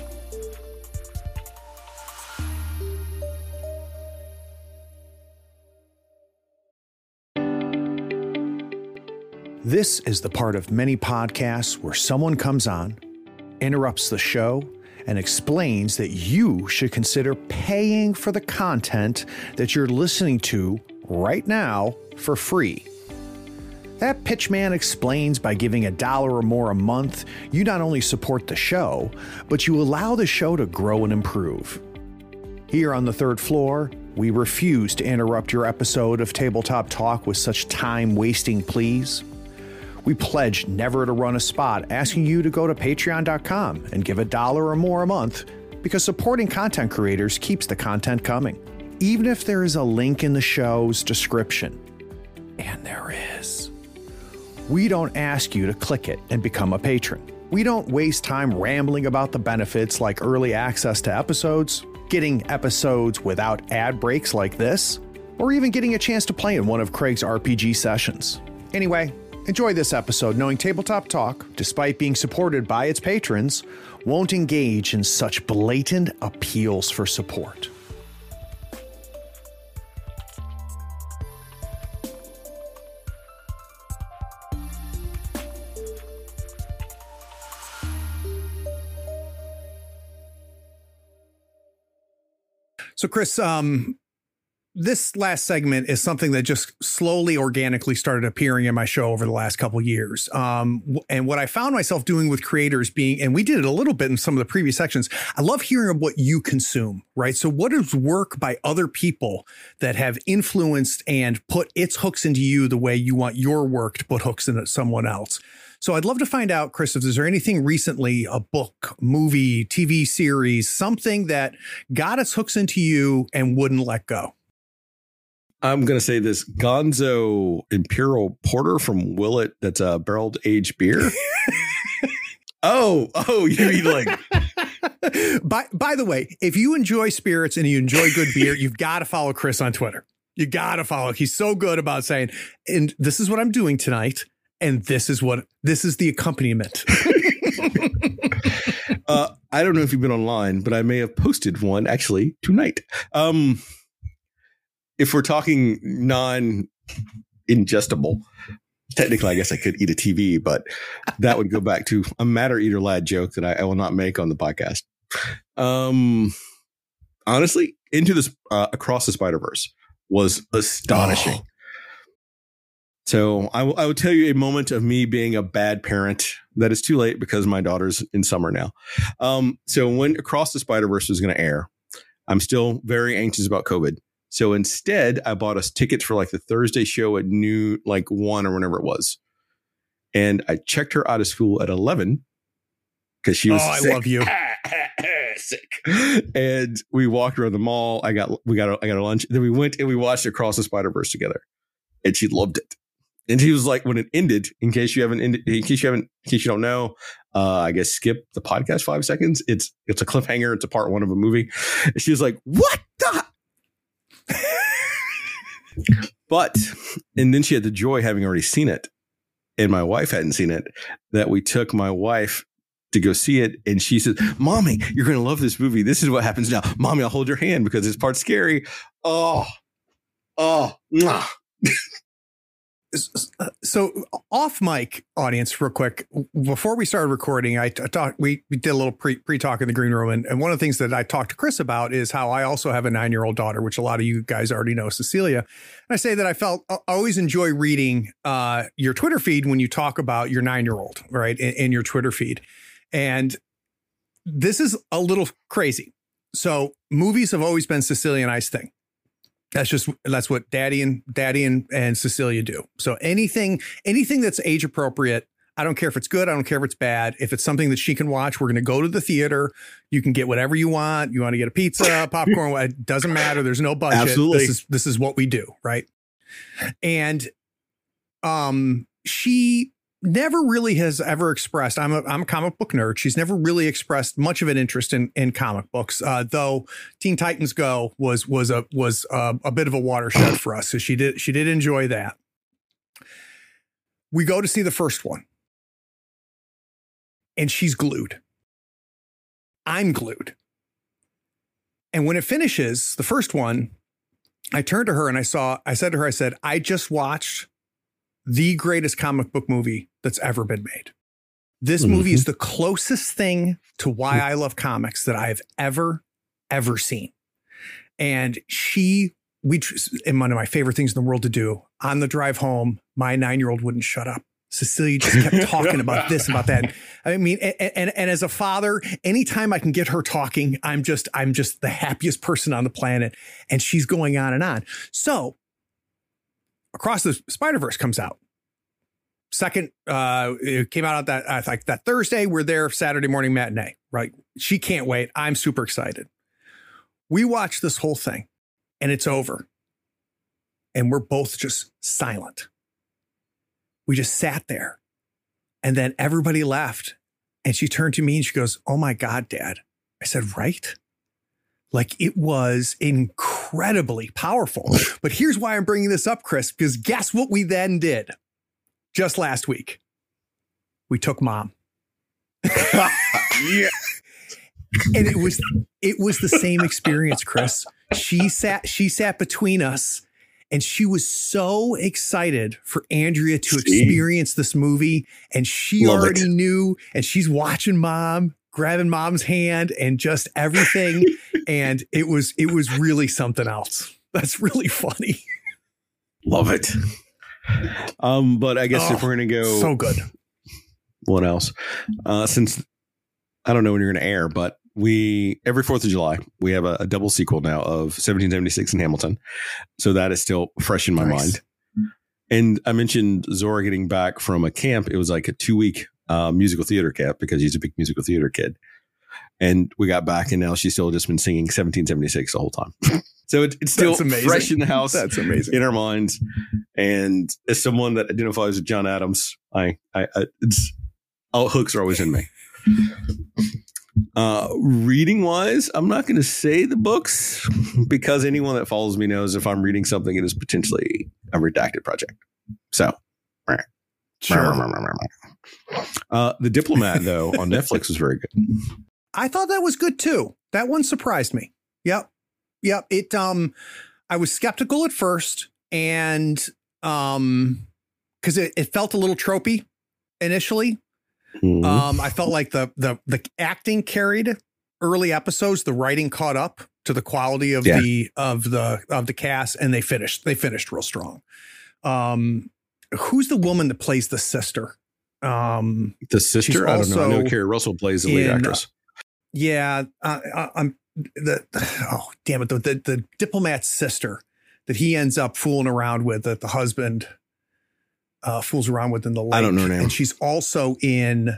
This is the part of many podcasts where someone comes on, interrupts the show, and explains that you should consider paying for the content that you're listening to right now for free. That pitchman explains by giving $1 or more a month, you not only support the show, but you allow the show to grow and improve. Here on the third floor, we refuse to interrupt your episode of Tabletop Talk with such time-wasting pleas. We pledge never to run a spot asking you to go to patreon.com and give $1 or more a month, because supporting content creators keeps the content coming, even if there is a link in the show's description. And there is. We don't ask you to click it and become a patron. We don't waste time rambling about the benefits like early access to episodes, getting episodes without ad breaks like this, or even getting a chance to play in one of Craig's RPG sessions. Anyway, enjoy this episode knowing Tabletop Talk, despite being supported by its patrons, won't engage in such blatant appeals for support. So Chris, this last segment is something that just slowly, organically started appearing in my show over the last couple of years. And what I found myself doing with creators and we did it a little bit in some of the previous sections, I love hearing of what you consume, right? So what is work by other people that have influenced and put its hooks into you the way you want your work to put hooks into someone else? So I'd love to find out, Chris, if there anything recently, a book, movie, TV series, something that got its hooks into you and wouldn't let go. I'm going to say this Gonzo Imperial Porter from Willet. That's a barreled aged beer. Oh, you mean like. By the way, if you enjoy spirits and you enjoy good beer, you've got to follow Chris on Twitter. You got to follow. He's so good about saying, and this is what I'm doing tonight. And this is the accompaniment. I don't know if you've been online, but I may have posted one actually tonight. If we're talking non-ingestible, technically, I guess I could eat a TV, but that would go back to a matter eater lad joke that I will not make on the podcast. Honestly, Into this Across the Spider-Verse was astonishing. Oh. So I will tell you a moment of me being a bad parent that is too late because my daughter's in summer now. So when Across the Spider-Verse was going to air, I'm still very anxious about COVID. So instead, I bought us tickets for like the Thursday show at noon, like 1 or whenever it was. And I checked her out of school at 11 because she was sick. I love you. Sick. And we walked around the mall. I got a lunch. Then we went and we watched Across the Spider-Verse together. And she loved it. And he was like, when it ended, in case you don't know, I guess skip the podcast 5 seconds. It's a cliffhanger. It's a part 1 of a movie. And she was like, what the? And then she had the joy, having already seen it, and my wife hadn't seen it, that we took my wife to go see it. And she said, Mommy, you're going to love this movie. This is what happens now. Mommy, I'll hold your hand because this part's scary. Oh, mwah. So off mic, audience, real quick, before we started recording, we did a little pre-talk in the green room. And one of the things that I talked to Chris about is how I also have a 9-year-old daughter, which a lot of you guys already know, Cecilia. And I say that I always enjoy reading your Twitter feed when you talk about your 9-year-old, right, in your Twitter feed. And this is a little crazy. So movies have always been Cecilia and I's thing. That's what Daddy and Cecilia do. So anything that's age appropriate, I don't care if it's good. I don't care if it's bad. If it's something that she can watch, we're going to go to the theater. You can get whatever you want. You want to get a pizza, popcorn, it doesn't matter. There's no budget. Absolutely. This is what we do. Right. And she never really has ever expressed, I'm a comic book nerd. She's never really expressed much of an interest in comic books. Though Teen Titans Go was a bit of a watershed for us. So she did enjoy that. We go to see the first one. And she's glued. I'm glued. And when it finishes, the first one, I turned to her and I said to her, I just watched the greatest comic book movie that's ever been made. This movie is the closest thing to why I love comics that I've ever seen. And and one of my favorite things in the world to do, on the drive home, my 9-year-old wouldn't shut up. Cecilia just kept talking about this, about that. I mean, and as a father, anytime I can get her talking, I'm just the happiest person on the planet. And she's going on and on. So Across the Spider-Verse comes out. Second, it came out that Thursday. We're there Saturday morning matinee, right? She can't wait. I'm super excited. We watched this whole thing and it's over. And we're both just silent. We just sat there and then everybody left and she turned to me and she goes, "Oh my God, Dad." I said, "Right?" Like, it was incredibly powerful. But here's why I'm bringing this up, Chris, because guess what we then did just last week? We took Mom. Yeah. And it was the same experience, Chris. She sat between us. And she was so excited for Andrea to experience this movie. And she already knew. And she's watching Mom, grabbing Mom's hand and just everything. And it was really something else. That's really funny. Love it. But I guess if we're going to go. So good. What else? Since I don't know when you're going to air, but every 4th of July, we have a double sequel now of 1776 and Hamilton. So that is still fresh in my mind. And I mentioned Zora getting back from a camp. It was like a 2-week musical theater camp because he's a big musical theater kid. And we got back and now she's still just been singing 1776 the whole time. So it's still fresh in the house. That's amazing. In our minds. And as someone that identifies with John Adams, all hooks are always in me. Reading wise, I'm not going to say the books because anyone that follows me knows if I'm reading something, it is potentially a redacted project. So, sure. The Diplomat, though, on Netflix was very good. I thought that was good too. That one surprised me. Yep. It I was skeptical at first, and because it felt a little tropey initially. I felt like the acting carried early episodes. The writing caught up to the quality of the cast, and they finished real strong. Who's the woman that plays the sister? The sister? I don't know. I know Carrie Russell plays the lead actress. Damn it. The diplomat's sister that he ends up fooling around with, that the husband fools around with in the lake. I don't know her name. And she's also in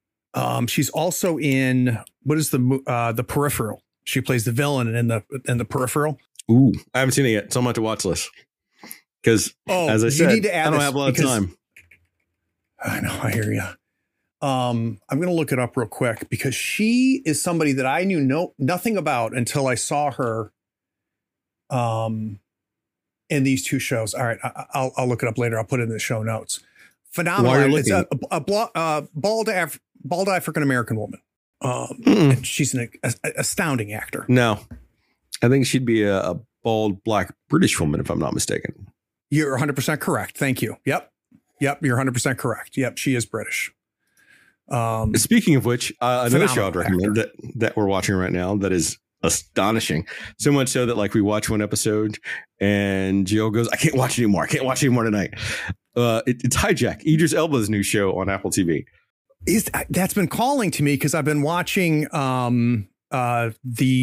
what is the Peripheral. She plays the villain in the Peripheral. Ooh, I haven't seen it yet. It's on my to watch list. Because as I said, need to add I don't have a lot of time. I know. I hear you. I'm going to look it up real quick because she is somebody that I knew nothing about until I saw her in these two shows. All right. I'll look it up later. I'll put it in the show notes. Phenomenal. It's a bald African-American woman. And she's an astounding actor. No, I think she'd be a bald black British woman, if I'm not mistaken. You're 100% correct. Thank you. Yep. You're 100% correct. Yep. She is British. Speaking of which, another show I'd recommend that we're watching right now that is astonishing. So much so that like we watch one episode and Jill goes, I can't watch it anymore. I can't watch it anymore tonight. It's Hijack, Idris Elba's new show on Apple TV. That's been calling to me because I've been watching the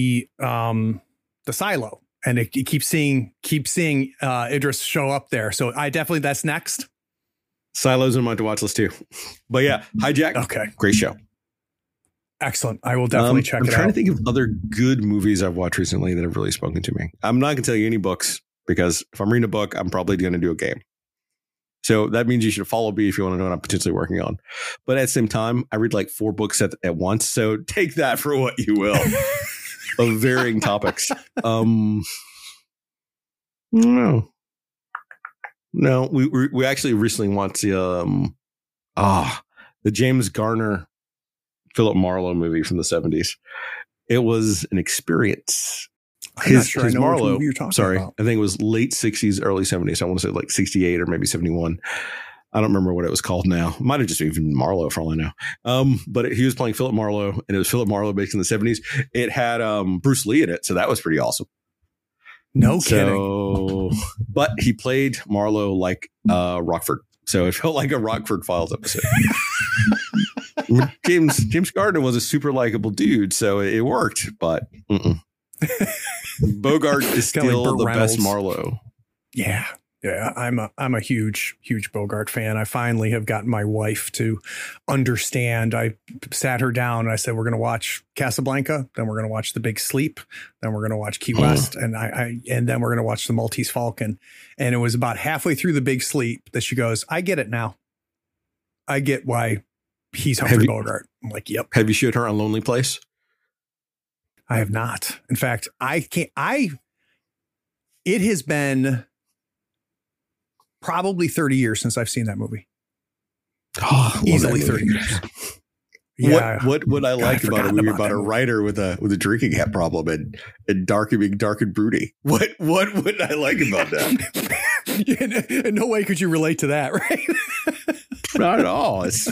Silo, and it keeps seeing Idris show up there. So that's next. Silo's on my to watch list too. But yeah, Hijack. Okay. Great show. Excellent. I will definitely check it out. I'm trying to think of other good movies I've watched recently that have really spoken to me. I'm not going to tell you any books because if I'm reading a book, I'm probably going to do a game. So that means you should follow me if you want to know what I'm potentially working on. But at the same time, I read like 4 books at once. So take that for what you will of varying topics. No, we actually recently watched the James Garner, Philip Marlowe movie from the 70s. It was an experience. I'm not sure I know Marlowe, what movie you're talking about. I think it was late 60s, early 70s. I want to say like 68 or maybe 71. I don't remember what it was called now. It might have just been Marlowe for all I know. But he was playing Philip Marlowe, and it was Philip Marlowe based in the 70s. It had Bruce Lee in it, so that was pretty awesome. No kidding. But he played Marlowe like Rockford. So it felt like a Rockford Files episode. James Gardner was a super likable dude, so it worked, but Bogart is still the best Marlowe. Yeah. I'm a huge Bogart fan. I finally have gotten my wife to understand. I sat her down and I said, we're going to watch Casablanca, then we're going to watch The Big Sleep, then we're going to watch Key West, and then we're going to watch The Maltese Falcon. And it was about halfway through The Big Sleep that she goes, I get it now. I get why he's Humphrey Bogart. I'm like, yep. Have you showed her on Lonely Place? I have not. In fact, it has been probably 30 years since I've seen that movie. Oh, easily 30 years. Yeah. What I like about a movie about a writer with a drinking hat problem and dark and broody? What would I like about that? In no way could you relate to that, right? Not at all. It's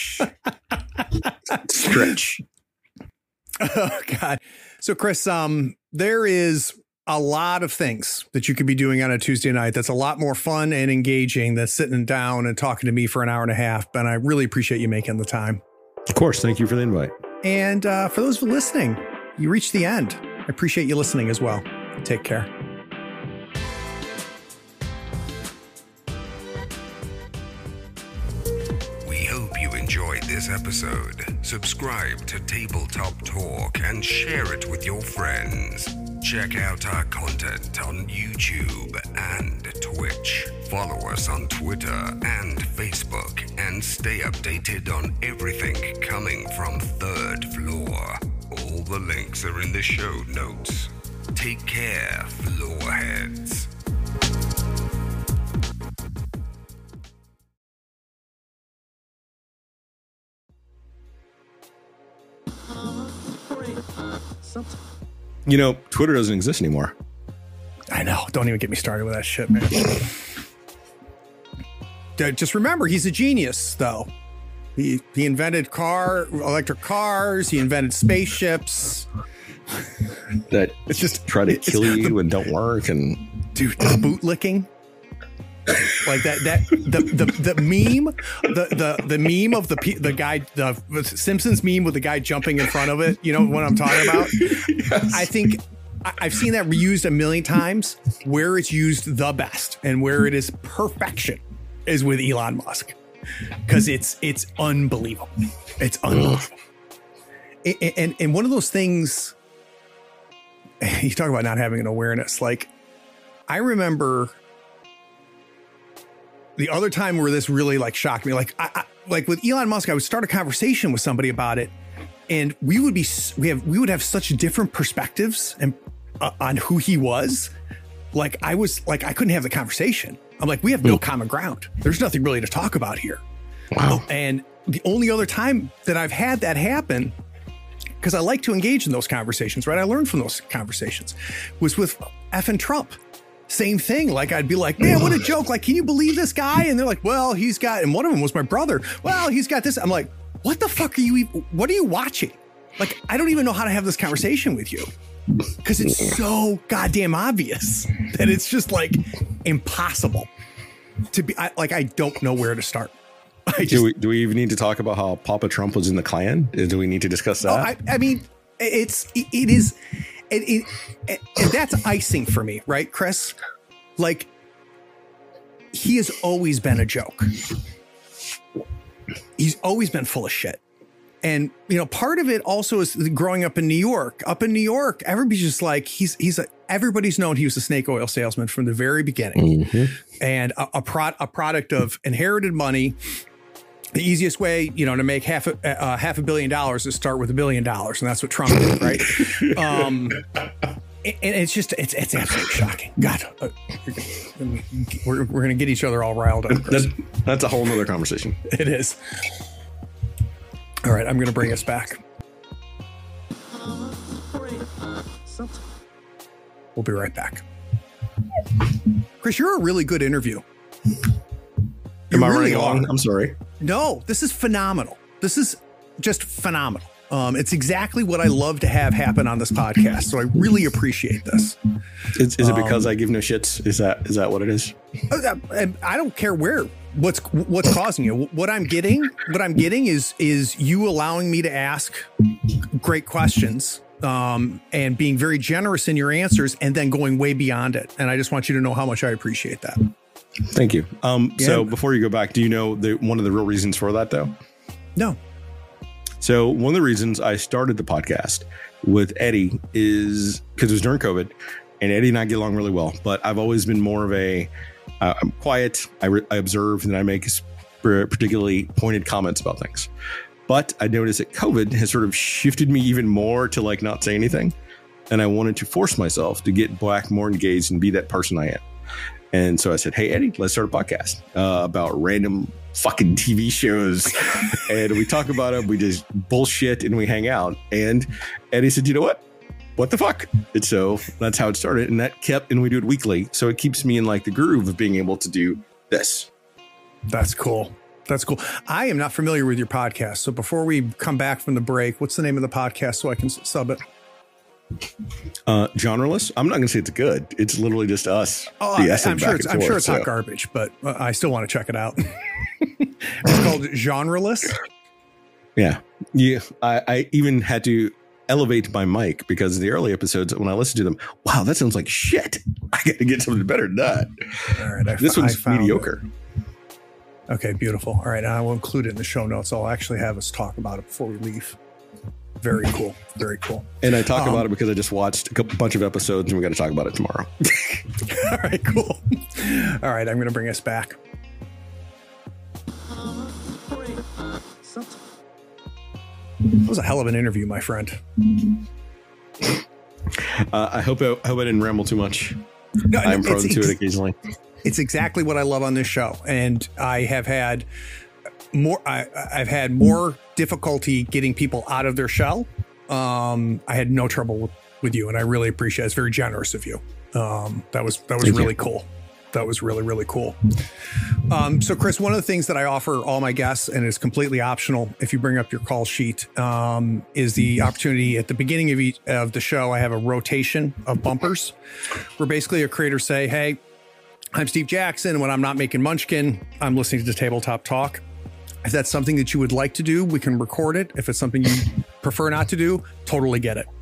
stretch. Oh God. So Chris, there is a lot of things that you could be doing on a Tuesday night that's a lot more fun and engaging than sitting down and talking to me for an hour and a half. But I really appreciate you making the time. Of course. Thank you for the invite. And for those listening, you reached the end. I appreciate you listening as well. Take care. We hope you enjoyed this episode. Subscribe to Tabletop Talk and share it with your friends. Check out our content on YouTube and Twitch. Follow us on Twitter and Facebook and stay updated on everything coming from Third Floor. All the links are in the show notes. Take care, floorheads. You know, Twitter doesn't exist anymore. I know. Don't even get me started with that shit, man. Just remember, he's a genius, though. He invented electric cars. He invented spaceships. That it's just try to kill you and don't work. And dude, the boot licking. Like the meme, the meme of the guy, the Simpsons meme with the guy jumping in front of it. You know what I'm talking about? Yes. I think I've seen that reused a million times. Where it's used the best and where it is perfection is with Elon Musk, because it's unbelievable. It's unbelievable. And one of those things, you talk about not having an awareness. Like, I remember the other time where this really like shocked me, like like with Elon Musk, I would start a conversation with somebody about it, and we would have such different perspectives and on who he was. Like I couldn't have the conversation. I'm like, we have no common ground. There's nothing really to talk about here. Wow. And the only other time that I've had that happen, because I like to engage in those conversations, right? I learned from those conversations, was with effing Trump. Same thing. Like, I'd be like, man, what a joke. Like, can you believe this guy? And they're like, well, he's got, and one of them was my brother. Well, he's got this. I'm like, what the fuck are you, what are you watching? Like, I don't even know how to have this conversation with you, because it's so goddamn obvious that it's just like impossible to be. I don't know where to start. Do we even need to talk about how Papa Trump was in the Klan? Do we need to discuss that? I mean, it is. And that's icing for me, right, Chris? Like, he has always been a joke. he's always been full of shit. And, you know, part of it also is growing up in New York. Up in New York, everybody's just like, everybody's known he was a snake oil salesman from the very beginning. And a product of inherited money. The easiest way, you know, to make half $500 million is start with $1 billion. And that's what Trump did, right? And it's just, it's absolutely shocking. God, we're going to get each other all riled up. That's a whole nother conversation. It is. All right, I'm going to bring us back. We'll be right back. Chris, you're a really good interview. Am I running along? I'm sorry. No, this is phenomenal. This is just phenomenal. It's exactly what I love to have happen on this podcast. So I really appreciate this. Is it because I give no shits? Is that what it is? I don't care what's causing you. What I'm getting is you allowing me to ask great questions and being very generous in your answers and then going way beyond it. And I just want you to know how much I appreciate that. Thank you. So before you go back, do you know one of the real reasons for that, though? No. So one of the reasons I started the podcast with Eddie is because it was during COVID, and Eddie and I get along really well. But I've always been more of I'm quiet. I observe, and I make particularly pointed comments about things. But I noticed that COVID has sort of shifted me even more to like not say anything. And I wanted to force myself to get back more engaged and be that person I am. And so I said, hey, Eddie, let's start a podcast about random fucking TV shows. And we talk about them. We just bullshit and we hang out. And Eddie said, you know what? What the fuck? And so that's how it started. And that kept, and we do it weekly. So it keeps me in like the groove of being able to do this. That's cool. That's cool. I am not familiar with your podcast. So before we come back from the break, what's the name of the podcast so I can sub it? Genreless. I'm not going to say it's good. It's literally just us. Oh, I'm sure it's hot garbage, but I still want to check it out. It's called Genreless. Yeah. I even had to elevate my mic because the early episodes, when I listened to them, wow, that sounds like shit. I got to get something better than that. All right. This one's mediocre. Okay, beautiful. All right. I will include it in the show notes. I'll actually have us talk about it before we leave. Very cool. Very cool. And I talk about it because I just watched a bunch of episodes and we got to talk about it tomorrow. All right, cool. All right, I'm going to bring us back. That was a hell of an interview, my friend. I hope I didn't ramble too much. No, I'm prone to it occasionally. It's exactly what I love on this show. And I have had I've had more difficulty getting people out of their shell. I had no trouble with you, and I really appreciate it. It's very generous of you. That was really cool. That was really, really cool. So Chris, one of the things that I offer all my guests, and it's completely optional if you bring up your call sheet, is the opportunity at the beginning of the show. I have a rotation of bumpers where basically a creator say, hey, I'm Steve Jackson. When I'm not making Munchkin, I'm listening to Tabletop Talk. If that's something that you would like to do, we can record it. If it's something you prefer not to do, totally get it.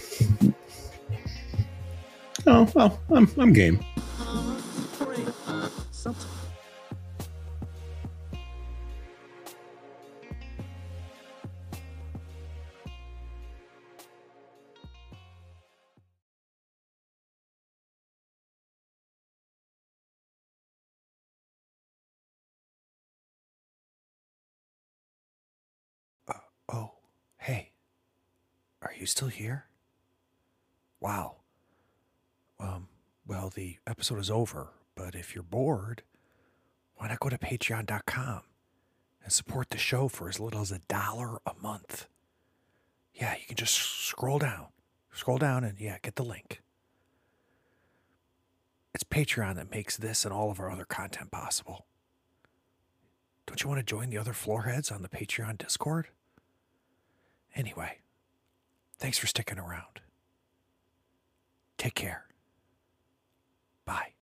Oh, well, I'm game. Oh, hey, are you still here? Wow. Well, the episode is over, but if you're bored, why not go to patreon.com and support the show for as little as $1 a month? Yeah, you can just scroll down and get the link. It's Patreon that makes this and all of our other content possible. Don't you want to join the other floorheads on the Patreon Discord? Anyway, thanks for sticking around. Take care. Bye.